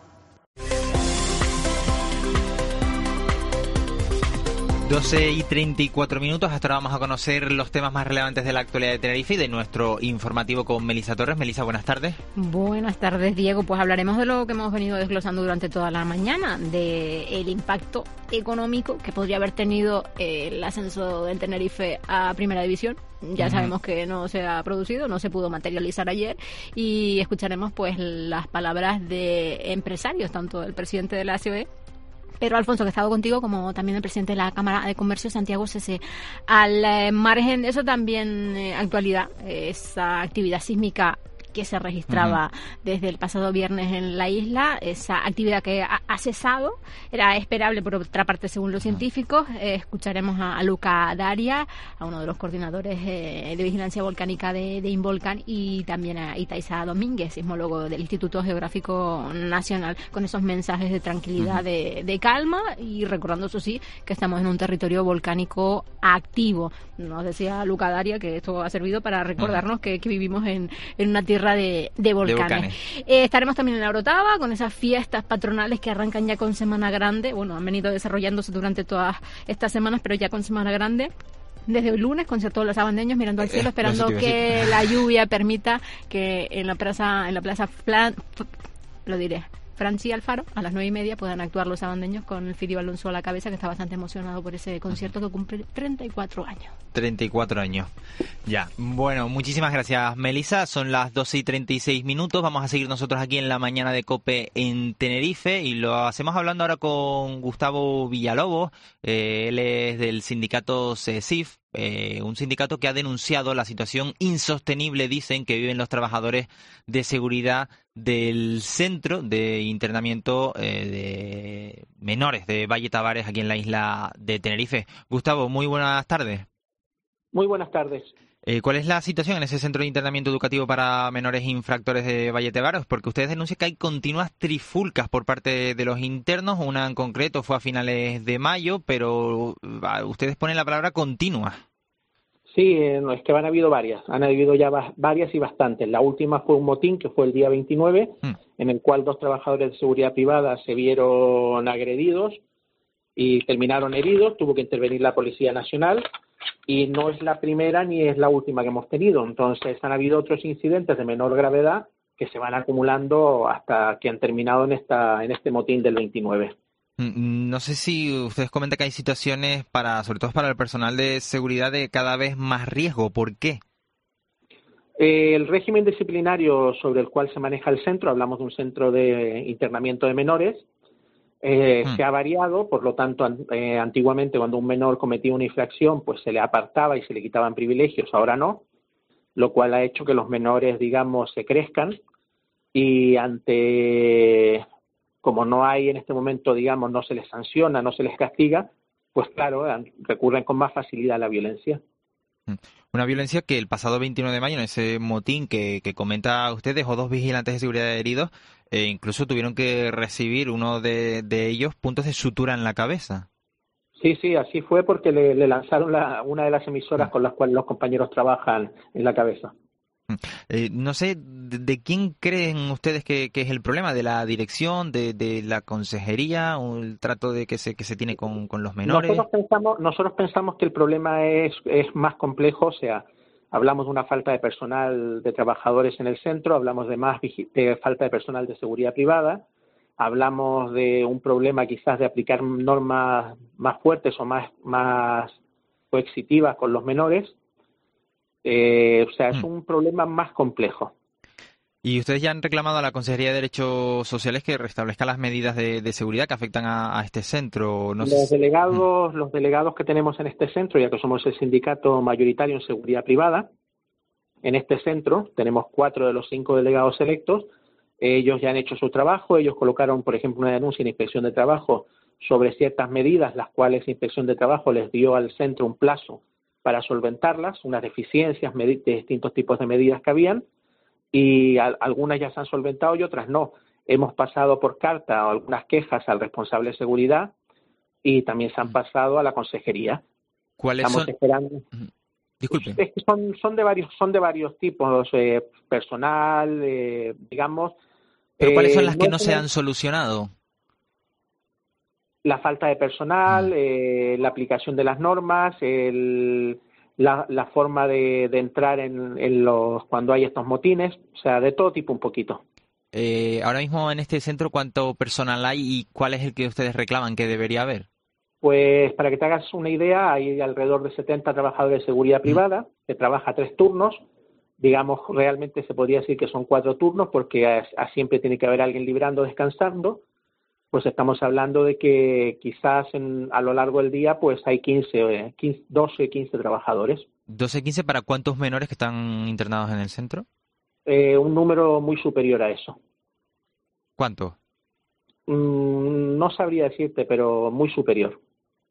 doce y treinta y cuatro minutos, hasta ahora vamos a conocer los temas más relevantes de la actualidad de Tenerife y de nuestro informativo con Melisa Torres. Melisa, buenas tardes. Buenas tardes, Diego. Pues hablaremos de lo que hemos venido desglosando durante toda la mañana, de el impacto económico que podría haber tenido el ascenso del Tenerife a Primera División. Ya uh-huh. sabemos que no se ha producido, no se pudo materializar ayer, y escucharemos pues las palabras de empresarios, tanto del presidente de la A C O E, Pedro Alfonso, que ha estado contigo, como también el presidente de la Cámara de Comercio, Santiago Cese. Al eh, margen de eso, también eh, actualidad, eh, esa actividad sísmica que se registraba uh-huh. desde el pasado viernes en la isla, esa actividad que ha, ha cesado, era esperable por otra parte según los científicos. Eh, escucharemos a, a Luca Daria, a uno de los coordinadores eh, de vigilancia volcánica de, de Involcan, y también a Itaiza Domínguez, sismólogo del Instituto Geográfico Nacional, con esos mensajes de tranquilidad, uh-huh. de, de calma, y recordando, eso sí, que estamos en un territorio volcánico activo. Nos decía Luca Daria que esto ha servido para recordarnos uh-huh. que, que vivimos en, en una tierra De, de volcanes. De volcanes. Eh, estaremos también en la Orotava con esas fiestas patronales que arrancan ya con Semana Grande. Bueno, han venido desarrollándose durante todas estas semanas, pero ya con Semana Grande. Desde el lunes, con todos los abandeños mirando al cielo, esperando eh, que la lluvia permita que en la plaza, en la plaza Plan, lo diré, Franci Alfaro, a las nueve y media puedan actuar los abandeños con el Fidio Alonso a la cabeza, que está bastante emocionado por ese concierto que cumple treinta y cuatro años. treinta y cuatro años. Ya. Bueno, muchísimas gracias, Melisa. Son las doce y treinta y seis minutos. Vamos a seguir nosotros aquí en la mañana de COPE en Tenerife, y lo hacemos hablando ahora con Gustavo Villalobos. Eh, él es del sindicato CESIF. Eh, un sindicato que ha denunciado la situación insostenible, dicen, que viven los trabajadores de seguridad del centro de internamiento eh, de menores de Valle Tavares, aquí en la isla de Tenerife. Gustavo, muy buenas tardes. Muy buenas tardes. Eh, ¿Cuál es la situación en ese centro de internamiento educativo para menores infractores de Valle Tavares? Porque ustedes denuncian que hay continuas trifulcas por parte de los internos. Una en concreto fue a finales de mayo, pero ustedes ponen la palabra continua. Sí, eh, no, es que han habido varias. Han habido ya va- varias y bastantes. La última fue un motín que fue el día veintinueve, mm. en el cual dos trabajadores de seguridad privada se vieron agredidos y terminaron heridos. Tuvo que intervenir la Policía Nacional. Y no es la primera ni es la última que hemos tenido. Entonces han habido otros incidentes de menor gravedad que se van acumulando hasta que han terminado en esta en este motín del veintinueve. No sé si ustedes comentan que hay situaciones, para, sobre todo para el personal de seguridad, de cada vez más riesgo. ¿Por qué? Eh, el régimen disciplinario sobre el cual se maneja el centro, hablamos de un centro de internamiento de menores, Eh, hmm. se ha variado. Por lo tanto, an- eh, antiguamente cuando un menor cometía una infracción, pues se le apartaba y se le quitaban privilegios, ahora no, lo cual ha hecho que los menores, digamos, se crezcan, y ante, como no hay en este momento, digamos, no se les sanciona, no se les castiga, pues claro, recurren con más facilidad a la violencia. Una violencia que el pasado veintinueve de mayo, en ese motín que, que comenta usted, dejó dos vigilantes de seguridad heridos, e incluso tuvieron que recibir, uno de, de ellos, puntos de sutura en la cabeza. Sí, sí, así fue, porque le, le lanzaron la, una de las emisoras con las cuales los compañeros trabajan en la cabeza. Eh, no sé, de, ¿de quién creen ustedes que, que es el problema? ¿De la dirección, de, de la consejería, o el trato de que se que se tiene con, con los menores? Nosotros pensamos, nosotros pensamos que el problema es, es más complejo. O sea, hablamos de una falta de personal, de trabajadores en el centro, hablamos de más de falta de personal de seguridad privada, hablamos de un problema quizás de aplicar normas más fuertes o más, más coercitivas con los menores. Eh, o sea, es un problema más complejo. ¿Y ustedes ya han reclamado a la Consejería de Derechos Sociales que restablezca las medidas de, de seguridad que afectan a, a este centro? No los sé si... delegados, los delegados que tenemos en este centro, ya que somos el sindicato mayoritario en seguridad privada, en este centro tenemos cuatro de los cinco delegados electos. Ellos ya han hecho su trabajo. Ellos colocaron, por ejemplo, una denuncia en Inspección de Trabajo sobre ciertas medidas, las cuales Inspección de Trabajo les dio al centro un plazo para solventarlas, unas deficiencias de distintos tipos de medidas que habían, y a, algunas ya se han solventado y otras no. Hemos pasado por carta algunas quejas al responsable de seguridad y también se han pasado a la consejería. ¿Cuáles Estamos son? esperando. Disculpe. Es que son, son de varios, son de varios tipos, eh, personal, eh, digamos. ¿Pero cuáles son las eh, que no no se tenemos- han solucionado? La falta de personal, eh, la aplicación de las normas, el, la, la forma de, de entrar en, en los cuando hay estos motines, o sea, de todo tipo un poquito. Eh, ahora mismo en este centro, ¿cuánto personal hay y cuál es el que ustedes reclaman que debería haber? Pues para que te hagas una idea, hay alrededor de setenta trabajadores de seguridad privada que trabaja tres turnos. Digamos, realmente se podría decir que son cuatro turnos porque a, a siempre tiene que haber alguien librando, descansando. Pues estamos hablando de que quizás en, a lo largo del día pues hay quince, eh, quince, doce, quince trabajadores. doce, quince, ¿para cuántos menores que están internados en el centro? Eh, un número muy superior a eso. ¿Cuánto? Mm, no sabría decirte, pero muy superior.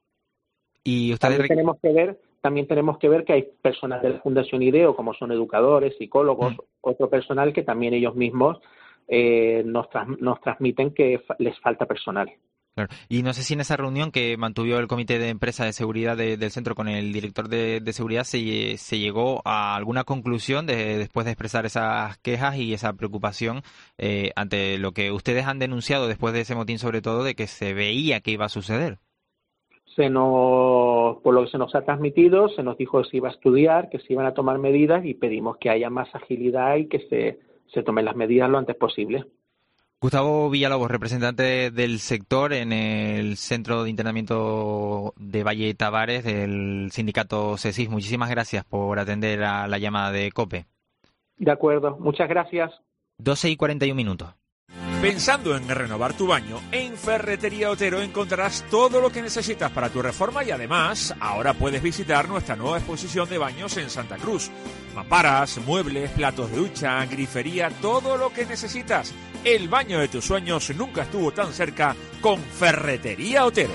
Y ustedes También tenemos que ver, también tenemos que ver que hay personas de la Fundación IDEO, como son educadores, psicólogos, mm. otro personal que también ellos mismos eh, nos, tras, nos transmiten que fa les falta personal. Claro. Y no sé si en esa reunión que mantuvo el comité de empresa de seguridad de, del centro con el director de, de seguridad se, se llegó a alguna conclusión de, después de expresar esas quejas y esa preocupación eh, ante lo que ustedes han denunciado después de ese motín, sobre todo de que se veía que iba a suceder. Se nos, por lo que se nos ha transmitido, se nos dijo que se iba a estudiar, que se iban a tomar medidas y pedimos que haya más agilidad y que se, se tomen las medidas lo antes posible. Gustavo Villalobos, representante del sector en el Centro de Internamiento de Valle Tavares del sindicato CESIS. Muchísimas gracias por atender a la llamada de COPE. De acuerdo, muchas gracias. doce y cuarenta y un minutos. Pensando en renovar tu baño, en Ferretería Otero encontrarás todo lo que necesitas para tu reforma y además ahora puedes visitar nuestra nueva exposición de baños en Santa Cruz. Mamparas, muebles, platos de ducha, grifería, todo lo que necesitas. El baño de tus sueños nunca estuvo tan cerca con Ferretería Otero.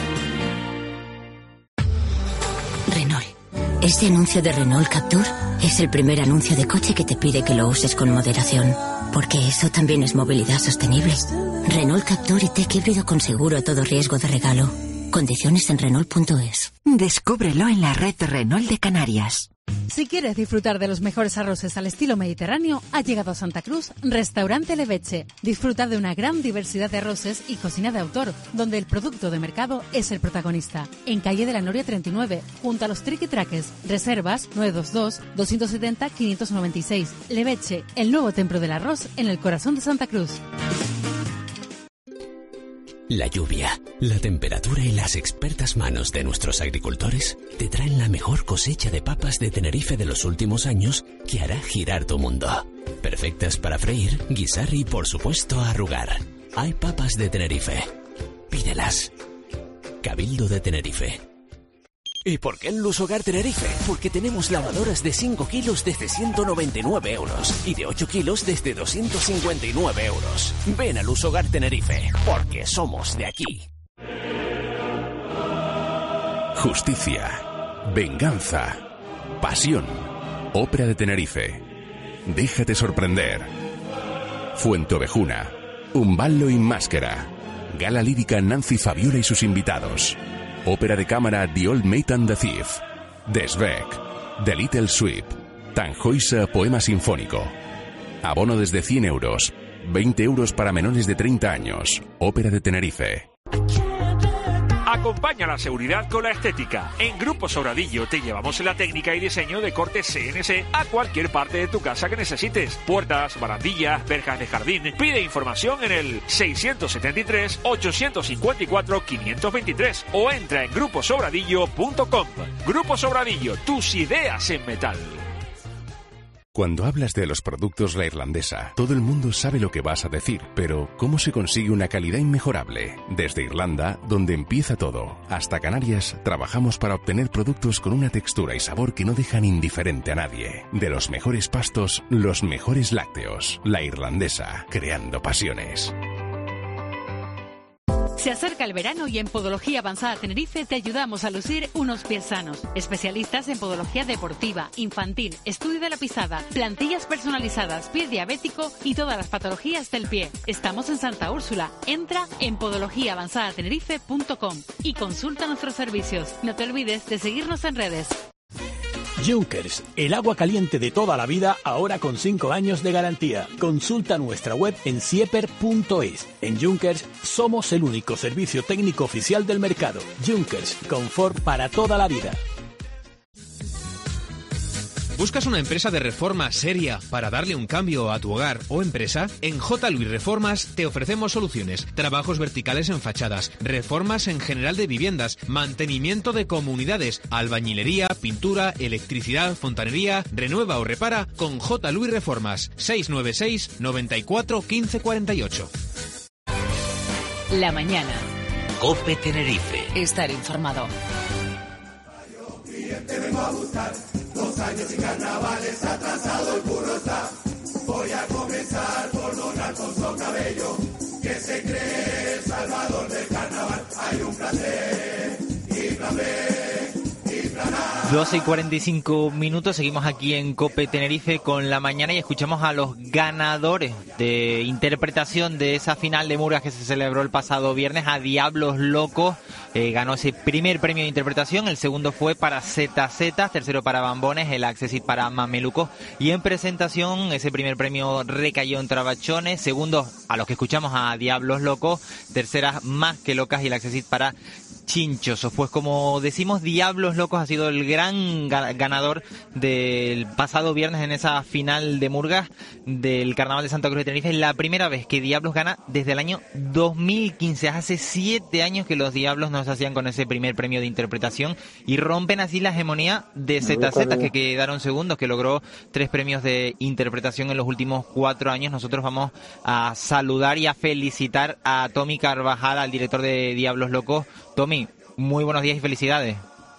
Renault. Este anuncio de Renault Captur es el primer anuncio de coche que te pide que lo uses con moderación, porque eso también es movilidad sostenible. Renault Captur y Tech híbrido con seguro a todo riesgo de regalo. Condiciones en Renault punto es. Descúbrelo en la red Renault de Canarias. Si quieres disfrutar de los mejores arroces al estilo mediterráneo, ha llegado a Santa Cruz Restaurante Leveche. Disfruta de una gran diversidad de arroces y cocina de autor, donde el producto de mercado es el protagonista. En calle de la Noria treinta y nueve, junto a los triqui-traques. Reservas nueve dos dos, dos siete cero, cinco nueve seis. Leveche, el nuevo templo del arroz en el corazón de Santa Cruz. La lluvia, la temperatura y las expertas manos de nuestros agricultores te traen la mejor cosecha de papas de Tenerife de los últimos años que hará girar tu mundo. Perfectas para freír, guisar y, por supuesto, arrugar. Hay papas de Tenerife. Pídelas. Cabildo de Tenerife. ¿Y por qué en Luz Hogar Tenerife? Porque tenemos lavadoras de cinco kilos desde ciento noventa y nueve euros y de ocho kilos desde doscientos cincuenta y nueve euros. Ven a Luz Hogar Tenerife, porque somos de aquí. Justicia, venganza, pasión. Ópera de Tenerife. Déjate sorprender. Fuenteovejuna, Un ballo in Máscara. Gala lírica Nancy Fabiola y sus invitados. Ópera de cámara The Old Maid and the Thief. Desvec, The Little Sweep. Tannhäuser Poema Sinfónico. Abono desde cien euros. veinte euros para menores de treinta años. Ópera de Tenerife. Acompaña la seguridad con la estética. En Grupo Sobradillo te llevamos la técnica y diseño de corte C N C a cualquier parte de tu casa que necesites. Puertas, barandillas, verjas de jardín. Pide información en el seiscientos setenta y tres, ochocientos cincuenta y cuatro, quinientos veintitrés o entra en grupo sobradillo punto com. Grupo Sobradillo, tus ideas en metal. Cuando hablas de los productos La Irlandesa, todo el mundo sabe lo que vas a decir, pero ¿cómo se consigue una calidad inmejorable? Desde Irlanda, donde empieza todo, hasta Canarias, trabajamos para obtener productos con una textura y sabor que no dejan indiferente a nadie. De los mejores pastos, los mejores lácteos. La Irlandesa, creando pasiones. Se acerca el verano y en Podología Avanzada Tenerife te ayudamos a lucir unos pies sanos. Especialistas en podología deportiva, infantil, estudio de la pisada, plantillas personalizadas, pie diabético y todas las patologías del pie. Estamos en Santa Úrsula. Entra en podología avanzada tenerife punto com y consulta nuestros servicios. No te olvides de seguirnos en redes. Junkers, el agua caliente de toda la vida, ahora con cinco años de garantía. Consulta nuestra web en sieper punto es. En Junkers somos el único servicio técnico oficial del mercado. Junkers, confort para toda la vida. ¿Buscas una empresa de reforma seria para darle un cambio a tu hogar o empresa? En J. Luis Reformas te ofrecemos soluciones, trabajos verticales en fachadas, reformas en general de viviendas, mantenimiento de comunidades, albañilería, pintura, electricidad, fontanería. Renueva o repara con J. Luis Reformas. seis nueve seis, noventa y cuatro, quince cuarenta y ocho. La mañana. COPE Tenerife. Estar informado. Te vengo a buscar, dos años y carnavales, atrasado el burro está. Voy a comenzar por don Alfonso Cabello, que se cree el salvador del carnaval. Hay un plan B y plan B y plan A. doce y cuarenta y cinco minutos, seguimos aquí en COPE Tenerife con la mañana y escuchamos a los ganadores de interpretación de esa final de Murgas que se celebró el pasado viernes. A Diablos Locos eh, ganó ese primer premio de interpretación, el segundo fue para Z Z, tercero para Bambones, el Accessit para Mamelucos, y en presentación ese primer premio recayó en Trabachones, segundo a los que escuchamos a Diablos Locos, terceras Más que Locas y el Accessit para Chinchosos. Pues como decimos, Diablos Locos ha sido el gran ganador del pasado viernes en esa final de Murgas del Carnaval de Santa Cruz de Tenerife. La primera vez que Diablos gana desde el año dos mil quince. Hace siete años que los Diablos nos hacían con ese primer premio de interpretación y rompen así la hegemonía de Z Z, que quedaron segundos, que logró tres premios de interpretación en los últimos cuatro años. Nosotros vamos a saludar y a felicitar a Tommy Carvajal, al director de Diablos Locos. Tommy, muy buenos días y felicidades.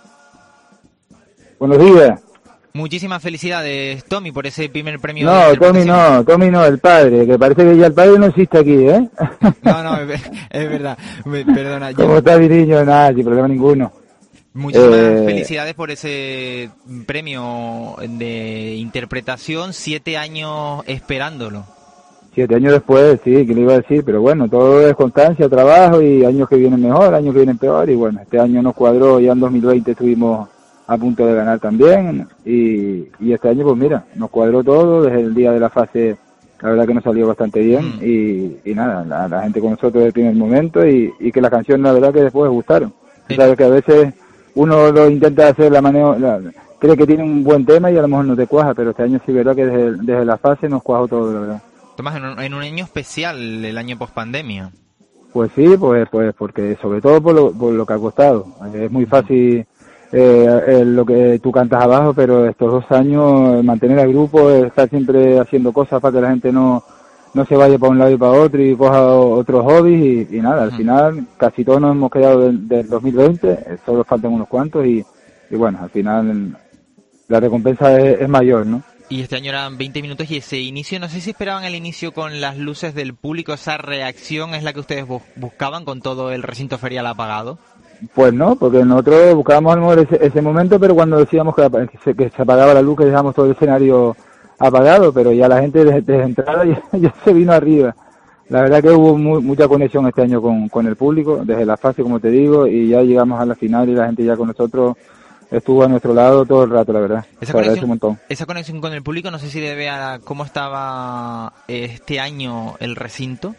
Buenos días. Muchísimas felicidades, Tommy, por ese primer premio. No, Tommy no, Tommy no, el padre, que parece que ya el padre no existe aquí, ¿eh? No, no, es, es verdad, me, perdona. ¿Cómo está mi niño? Nada, sin problema ninguno. Muchísimas eh... felicidades por ese premio de interpretación, siete años esperándolo. Siete años después, sí, que le iba a decir, pero bueno, todo es constancia, trabajo y años que vienen mejor, años que vienen peor, y bueno, este año nos cuadró, ya en dos mil veinte estuvimos a punto de ganar también, y, y este año pues mira, nos cuadró todo, desde el día de la fase, la verdad que nos salió bastante bien, mm. y, y nada, la, la gente con nosotros desde el primer momento, y, y que las canciones la verdad que después gustaron. Sí. Sabes que a veces uno lo intenta hacer la manera, la, cree que tiene un buen tema y a lo mejor no te cuaja, pero este año sí verdad que desde, desde la fase nos cuajó todo, la verdad. Tomás, en un, en un año especial, el año post-pandemia. Pues sí, pues pues porque sobre todo por lo, por lo que ha costado. Es muy fácil eh, eh, lo que tú cantas abajo, pero estos dos años mantener al grupo, estar siempre haciendo cosas para que la gente no no se vaya para un lado y para otro y coja otros hobbies y, y nada, al uh-huh. final casi todos nos hemos quedado del, del dos mil veinte, solo faltan unos cuantos y, y bueno, al final la recompensa es, es mayor, ¿no? Y este año eran veinte minutos y ese inicio, no sé si esperaban el inicio con las luces del público, esa reacción es la que ustedes buscaban con todo el recinto ferial apagado. Pues no, porque nosotros buscábamos a lo mejor ese, ese momento, pero cuando decíamos que se, que se apagaba la luz, que dejamos todo el escenario apagado, pero ya la gente desde, desde entrada ya, ya se vino arriba. La verdad que hubo muy, mucha conexión este año con, con el público, desde la fase, como te digo, y ya llegamos a la final y la gente ya con nosotros estuvo a nuestro lado todo el rato, la verdad. Esa conexión, un montón. Esa conexión con el público, no sé si debe a cómo estaba este año el recinto.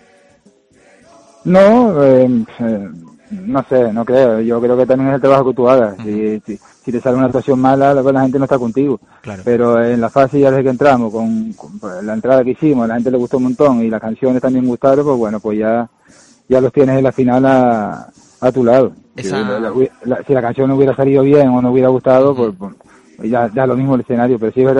No, eh, eh, no sé, no creo. Yo creo que también es el trabajo que tú hagas. Uh-huh. Si, si, si te sale una actuación mala, la, la gente no está contigo. Claro. Pero en la fase ya desde que entramos, con, con pues, la entrada que hicimos, a la gente le gustó un montón y las canciones también gustaron, pues bueno, pues ya, ya los tienes en la final a, a tu lado. Esa... Si, la, la, si la canción no hubiera salido bien o no hubiera gustado, uh-huh. pues, pues ya, ya lo mismo el escenario. Pero sí es verdad que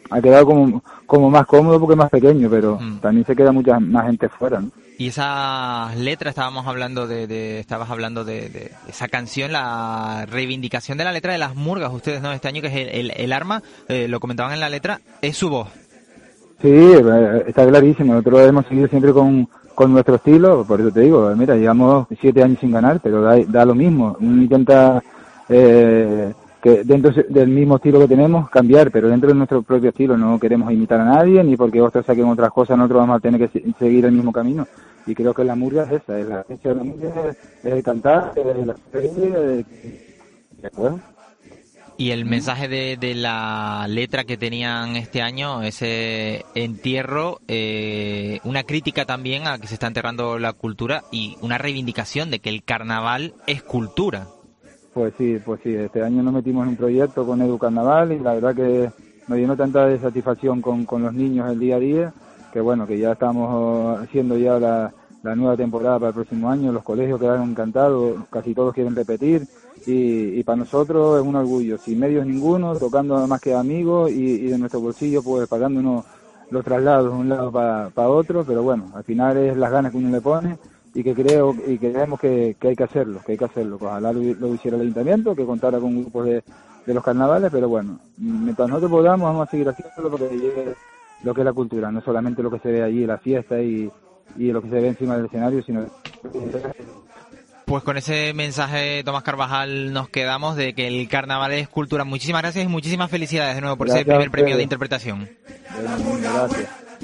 ha quedado como, como más cómodo porque es más pequeño, pero mm. también se queda mucha más gente fuera, ¿no? Y esa letra, estábamos hablando de, de estabas hablando de, de esa canción, la reivindicación de la letra de las murgas, ustedes, ¿no? Este año, que es el, el, el arma, eh, lo comentaban en la letra, es su voz. Sí, está clarísimo. Nosotros hemos seguido siempre con, con nuestro estilo, por eso te digo, mira, llevamos siete años sin ganar, pero da, da lo mismo. Uno intenta eh, que dentro del mismo estilo que tenemos cambiar, pero dentro de nuestro propio estilo. No queremos imitar a nadie, ni porque otros saquen otras cosas nosotros vamos a tener que seguir el mismo camino. Y creo que la murga es esa, es la esencia de la murga, es el cantar, es la serie, bueno. Y el mensaje de, de la letra que tenían este año, ese entierro, eh, una crítica también a que se está enterrando la cultura y una reivindicación de que el carnaval es cultura. Pues sí, pues sí, este año nos metimos en un proyecto con Edu Carnaval y la verdad que nos llenó tanta de satisfacción con, con los niños el día a día, que bueno, que ya estamos haciendo ya la, la nueva temporada para el próximo año, los colegios quedaron encantados, casi todos quieren repetir. Y, y para nosotros es un orgullo, sin medios ninguno, tocando más que amigos y, y de nuestro bolsillo pues pagándonos los traslados de un lado para pa otro, pero bueno, al final es las ganas que uno le pone y que creo y que creemos que, que hay que hacerlo, que hay que hacerlo. Ojalá lo, lo hiciera el ayuntamiento, que contara con grupos de, de los carnavales, pero bueno, mientras nosotros podamos vamos a seguir haciéndolo porque llegue lo que es la cultura, no solamente lo que se ve allí, la fiesta y, y lo que se ve encima del escenario, sino... Pues con ese mensaje, Tomás Carvajal, nos quedamos de que el carnaval es cultura. Muchísimas gracias y muchísimas felicidades de nuevo por gracias ese primer premio de interpretación. Gracias.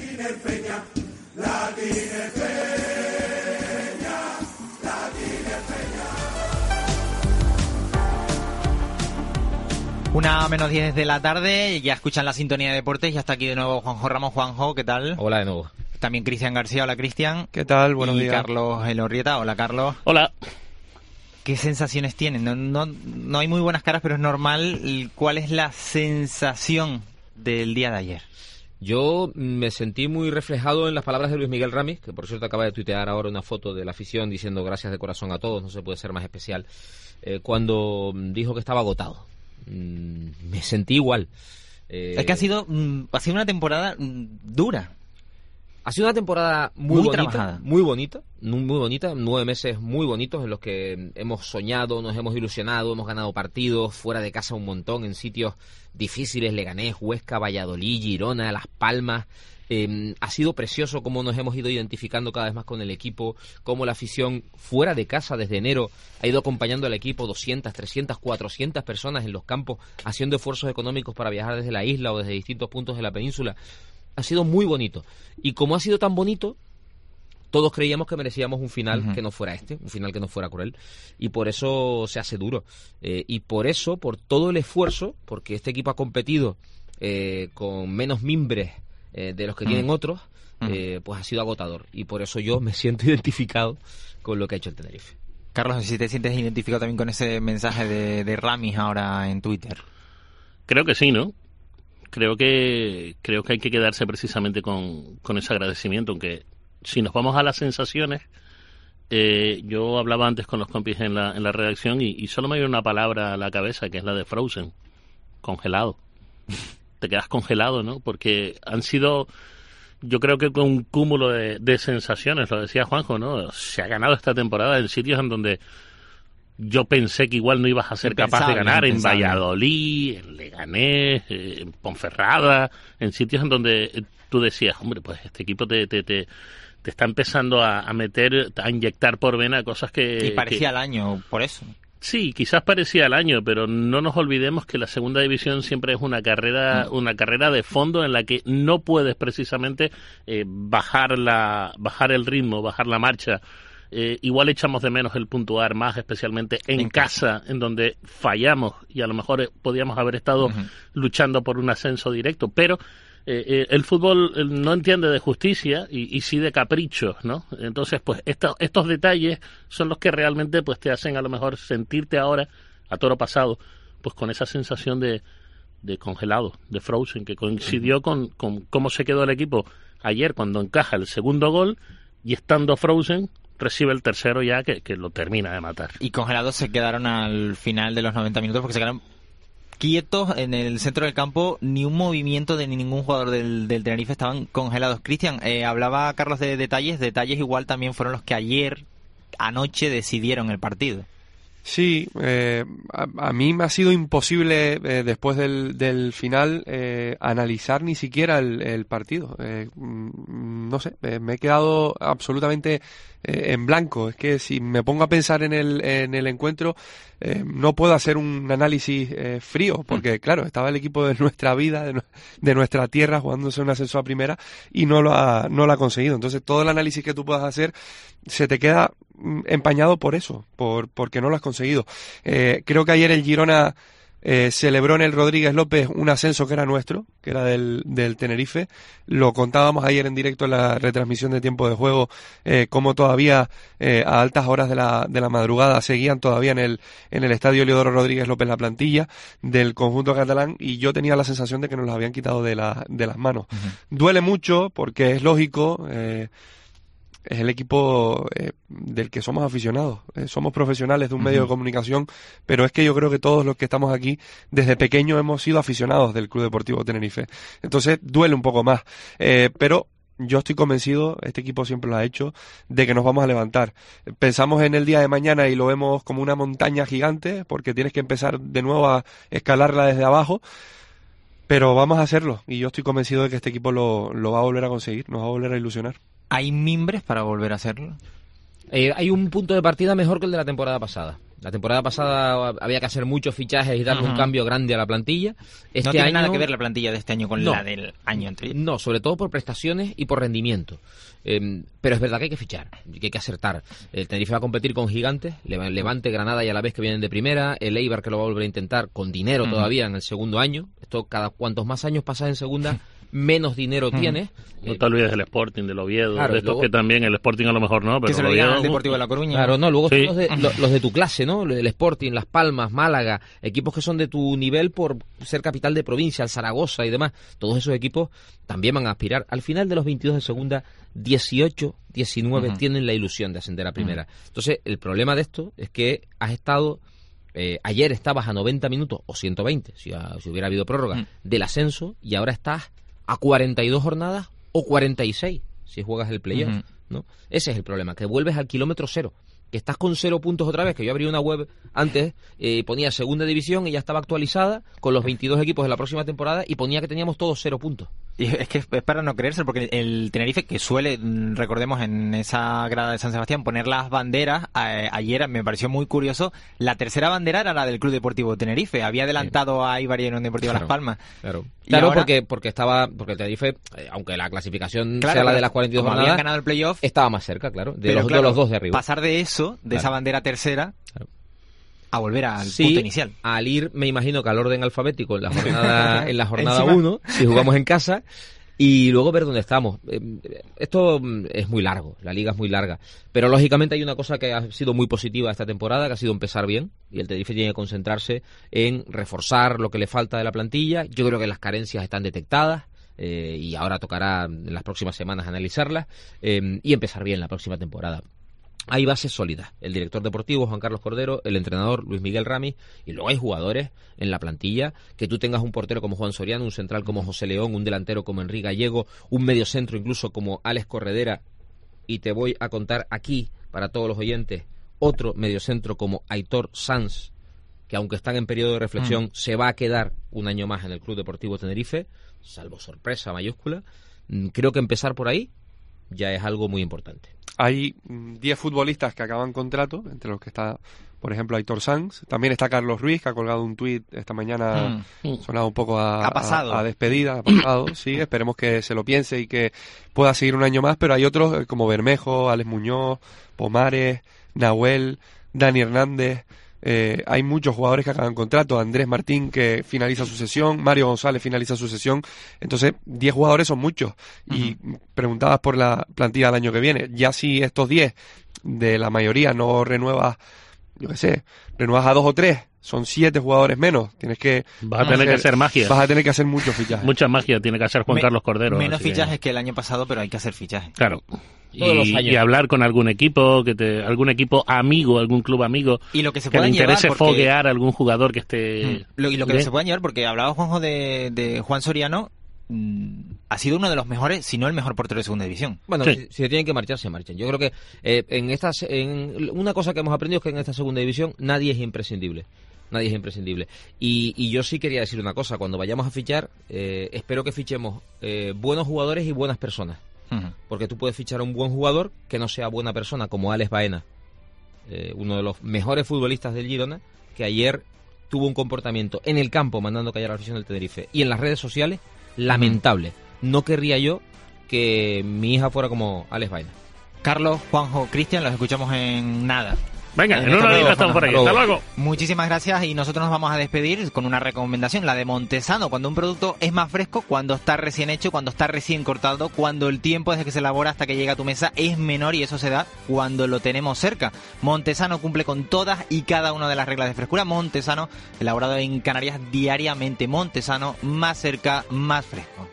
Una menos diez de la tarde, ya escuchan la sintonía de deportes, ya está aquí de nuevo Juanjo Ramos. Juanjo, ¿qué tal? Hola de nuevo. También Cristian García, hola Cristian. ¿Qué tal? Buenos y días. Y Carlos Elorrieta, hola Carlos. Hola. ¿Qué sensaciones tienen? No, no, no hay muy buenas caras, pero es normal. ¿Cuál es la sensación del día de ayer? Yo me sentí muy reflejado en las palabras de Luis Miguel Ramis, que por cierto acaba de tuitear ahora una foto de la afición diciendo gracias de corazón a todos, no se puede ser más especial, eh, cuando dijo que estaba agotado. Mm, me sentí igual. Eh, es que ha sido, mm, ha sido una temporada mm, dura. Ha sido una temporada muy, muy bonita, trabajada. muy bonita, muy bonita, nueve meses muy bonitos en los que hemos soñado, nos hemos ilusionado, hemos ganado partidos, fuera de casa un montón, en sitios difíciles, Leganés, Huesca, Valladolid, Girona, Las Palmas. Eh, ha sido precioso cómo nos hemos ido identificando cada vez más con el equipo, cómo la afición fuera de casa desde enero ha ido acompañando al equipo, doscientas, trescientas, cuatrocientas personas en los campos, haciendo esfuerzos económicos para viajar desde la isla o desde distintos puntos de la península. Ha sido muy bonito. Y como ha sido tan bonito, todos creíamos que merecíamos un final uh-huh. que no fuera este, un final que no fuera cruel. Y por eso se hace duro. Eh, y por eso, por todo el esfuerzo, porque este equipo ha competido eh, con menos mimbres eh, de los que uh-huh. tienen otros, uh-huh. eh, pues ha sido agotador. Y por eso yo me siento identificado con lo que ha hecho el Tenerife. Carlos, si te sientes identificado también con ese mensaje de, de Ramis ahora en Twitter. Creo que sí, ¿no? Creo que creo que hay que quedarse precisamente con, con ese agradecimiento, aunque si nos vamos a las sensaciones, eh, yo hablaba antes con los compis en la, en la redacción y, y solo me viene una palabra a la cabeza, que es la de Frozen, congelado. Te quedas congelado, ¿no? Porque han sido, yo creo que con un cúmulo de, de sensaciones, lo decía Juanjo, ¿no? Se ha ganado esta temporada en sitios en donde yo pensé que igual no ibas a ser impensable, capaz de ganar, en Valladolid, en Leganés, en Ponferrada, en sitios en donde tú decías, hombre, pues este equipo te te, te, te está empezando a, a meter, a inyectar por vena cosas que... Y parecía que, el año, por eso. Sí, quizás parecía el año, pero no nos olvidemos que la segunda división siempre es una carrera, mm. una carrera de fondo en la que no puedes precisamente eh, bajar la, bajar el ritmo, bajar la marcha. Eh, igual echamos de menos el puntuar más, especialmente en, en casa, casa, en donde fallamos y a lo mejor eh, podíamos haber estado uh-huh. luchando por un ascenso directo, pero eh, eh, el fútbol eh, no entiende de justicia y, y sí de caprichos, ¿no? Entonces, pues estos, estos detalles son los que realmente pues te hacen a lo mejor sentirte ahora, a toro pasado, pues con esa sensación de, de congelado, de Frozen, que coincidió uh-huh. con, con cómo se quedó el equipo ayer cuando encaja el segundo gol y estando Frozen recibe el tercero ya que, que lo termina de matar. Y congelados se quedaron al final de los noventa minutos porque se quedaron quietos en el centro del campo, ni un movimiento de ningún jugador del, del Tenerife, estaban congelados. Cristian, eh, hablaba Carlos de detalles, detalles igual también fueron los que ayer, anoche, decidieron el partido. Sí, eh, a, a mí me ha sido imposible eh, después del, del final eh, analizar ni siquiera el, el partido. Eh, no sé, eh, me he quedado absolutamente eh, en blanco. Es que si me pongo a pensar en el, en el encuentro, eh, no puedo hacer un análisis eh, frío, porque claro, estaba el equipo de nuestra vida, de, de nuestra tierra, jugándose un ascenso a primera y no lo ha, no lo ha conseguido. Entonces todo el análisis que tú puedas hacer se te queda empañado por eso, por porque no lo has conseguido. Eh, creo que ayer el Girona eh, celebró en el Rodríguez López un ascenso que era nuestro, que era del, del Tenerife. Lo contábamos ayer en directo en la retransmisión de tiempo de juego, eh, como todavía eh, a altas horas de la, de la madrugada seguían todavía en el, en el estadio Eliodoro Rodríguez López la plantilla del conjunto catalán, y yo tenía la sensación de que nos los habían quitado de, la, de las manos. Uh-huh. Duele mucho porque es lógico, eh, es el equipo eh, del que somos aficionados. Eh, somos profesionales de un uh-huh. medio de comunicación, pero es que yo creo que todos los que estamos aquí, desde pequeños hemos sido aficionados del Club Deportivo Tenerife. Entonces duele un poco más. Eh, pero yo estoy convencido, este equipo siempre lo ha hecho, de que nos vamos a levantar. Pensamos en el día de mañana y lo vemos como una montaña gigante, porque tienes que empezar de nuevo a escalarla desde abajo. Pero vamos a hacerlo, y yo estoy convencido de que este equipo lo, lo va a volver a conseguir, nos va a volver a ilusionar. ¿Hay mimbres para volver a hacerlo? Eh, hay un punto de partida mejor que el de la temporada pasada. La temporada pasada había que hacer muchos fichajes y darle uh-huh. un cambio grande a la plantilla. Este no tiene año... nada que ver la plantilla de este año con no, la del año anterior. No, sobre todo por prestaciones y por rendimiento. Eh, pero es verdad que hay que fichar, que hay que acertar. El Tenerife va a competir con gigantes, Levante, Granada y a la vez que vienen de primera, el Eibar que lo va a volver a intentar con dinero uh-huh. todavía en el segundo año. Esto, cada cuantos más años pasas en segunda, menos dinero uh-huh. tienes. No te olvides del Sporting, del Oviedo, claro, de estos luego, que también, el Sporting a lo mejor no, pero que se lo digan al Deportivo de La Coruña. Claro, no, luego sí. son los de, los, los de tu clase, ¿no? El Sporting, Las Palmas, Málaga, equipos que son de tu nivel por ser capital de provincia, el Zaragoza y demás. Todos esos equipos también van a aspirar. Al final de los veintidós de segunda, dieciocho, diecinueve uh-huh. tienen la ilusión de ascender a primera. Uh-huh. Entonces, el problema de esto es que has estado... Eh, ayer estabas a noventa minutos, o ciento veinte, si, a, si hubiera habido prórroga, uh-huh. del ascenso, y ahora estás a cuarenta y dos jornadas o cuarenta y seis si juegas el playoff, uh-huh. ¿no? Ese es el problema, que vuelves al kilómetro cero, que estás con cero puntos otra vez, que yo abrí una web antes, eh, ponía segunda división y ya estaba actualizada con los veintidós equipos de la próxima temporada y ponía que teníamos todos cero puntos. Y es que es para no creerse, porque el Tenerife, que suele, recordemos, en esa grada de San Sebastián poner las banderas, a, ayer me pareció muy curioso, la tercera bandera era la del Club Deportivo Tenerife, había adelantado sí. a Eibar y a Unión Deportiva claro, Las Palmas. Claro, claro ahora, porque porque estaba porque el Tenerife, eh, aunque la clasificación claro, sea la de las cuarenta y dos jornadas, habían ganado el playoff, estaba más cerca, claro, de, pero los, claro, de los dos de arriba. Pasar de eso, de claro. esa bandera tercera... Claro. a volver al sí, punto inicial. Al ir, me imagino que al orden alfabético en la jornada en la jornada uno, si jugamos en casa, y luego ver dónde estamos. Esto es muy largo, la liga es muy larga, pero lógicamente hay una cosa que ha sido muy positiva esta temporada, que ha sido empezar bien, y el Tenerife tiene que concentrarse en reforzar lo que le falta de la plantilla. Yo creo que las carencias están detectadas, eh, y ahora tocará en las próximas semanas analizarlas, eh, y empezar bien la próxima temporada. Hay bases sólidas, el director deportivo Juan Carlos Cordero, el entrenador Luis Miguel Ramis, y luego hay jugadores en la plantilla, que tú tengas un portero como Juan Soriano, un central como José León, un delantero como Enrique Gallego, un mediocentro incluso como Alex Corredera, y te voy a contar aquí, para todos los oyentes, otro mediocentro como Aitor Sanz, que aunque están en periodo de reflexión, mm. se va a quedar un año más en el Club Deportivo Tenerife, salvo sorpresa mayúscula. Creo que empezar por ahí ya es algo muy importante. Hay diez futbolistas que acaban contrato, entre los que está, por ejemplo, Aitor Sanz. También está Carlos Ruiz, que ha colgado un tuit esta mañana, mm. sonado un poco a, ha pasado. a, a despedida. Ha pasado, sí, esperemos que se lo piense y que pueda seguir un año más, pero hay otros como Bermejo, Alex Muñoz, Pomares, Nahuel, Dani Hernández. Eh, hay muchos jugadores que acaban contrato, Andrés Martín que finaliza su sesión, Mario González finaliza su sesión, entonces diez jugadores son muchos. Uh-huh. Y preguntabas por la plantilla del año que viene, ya si estos diez de la mayoría no renuevas, yo qué sé, renuevas a dos o tres, son siete jugadores menos, tienes que vas a tener hacer, que hacer magia, vas a tener que hacer muchos fichajes, mucha magia tiene que hacer Juan Me, Carlos Cordero, menos fichajes que... que el año pasado, pero hay que hacer fichajes, claro. y, y hablar con algún equipo, que te, algún equipo amigo, algún club amigo, y lo que, se que le interese porque... foguear a algún jugador que esté... Hmm. Lo, y lo que ¿de? se puedan llevar, porque hablaba Juanjo de, de Juan Soriano, mmm, ha sido uno de los mejores, si no el mejor portero de segunda división. Bueno, sí. si, si se tienen que marchar, se marchen. Yo creo que eh, en estas, en una cosa que hemos aprendido es que en esta segunda división nadie es imprescindible. Nadie es imprescindible. Y, y yo sí quería decir una cosa. Cuando vayamos a fichar, eh, espero que fichemos eh, buenos jugadores y buenas personas. Uh-huh. Porque tú puedes fichar a un buen jugador que no sea buena persona, como Alex Baena, eh, uno de los mejores futbolistas del Girona, que ayer tuvo un comportamiento en el campo mandando callar a la afición del Tenerife y en las redes sociales lamentable. Uh-huh. No querría yo que mi hija fuera como Alex Baena. Carlos, Juanjo, Cristian, los escuchamos en nada. Venga, en una hora estamos por aquí. Hasta luego. Muchísimas gracias y nosotros nos vamos a despedir con una recomendación, la de Montesano. Cuando un producto es más fresco, cuando está recién hecho, cuando está recién cortado, cuando el tiempo desde que se elabora hasta que llega a tu mesa es menor, y eso se da cuando lo tenemos cerca. Montesano cumple con todas y cada una de las reglas de frescura. Montesano, elaborado en Canarias diariamente. Montesano, más cerca, más fresco.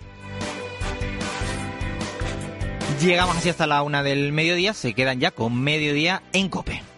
Llegamos así hasta la una del mediodía. Se quedan ya con Mediodía en COPE.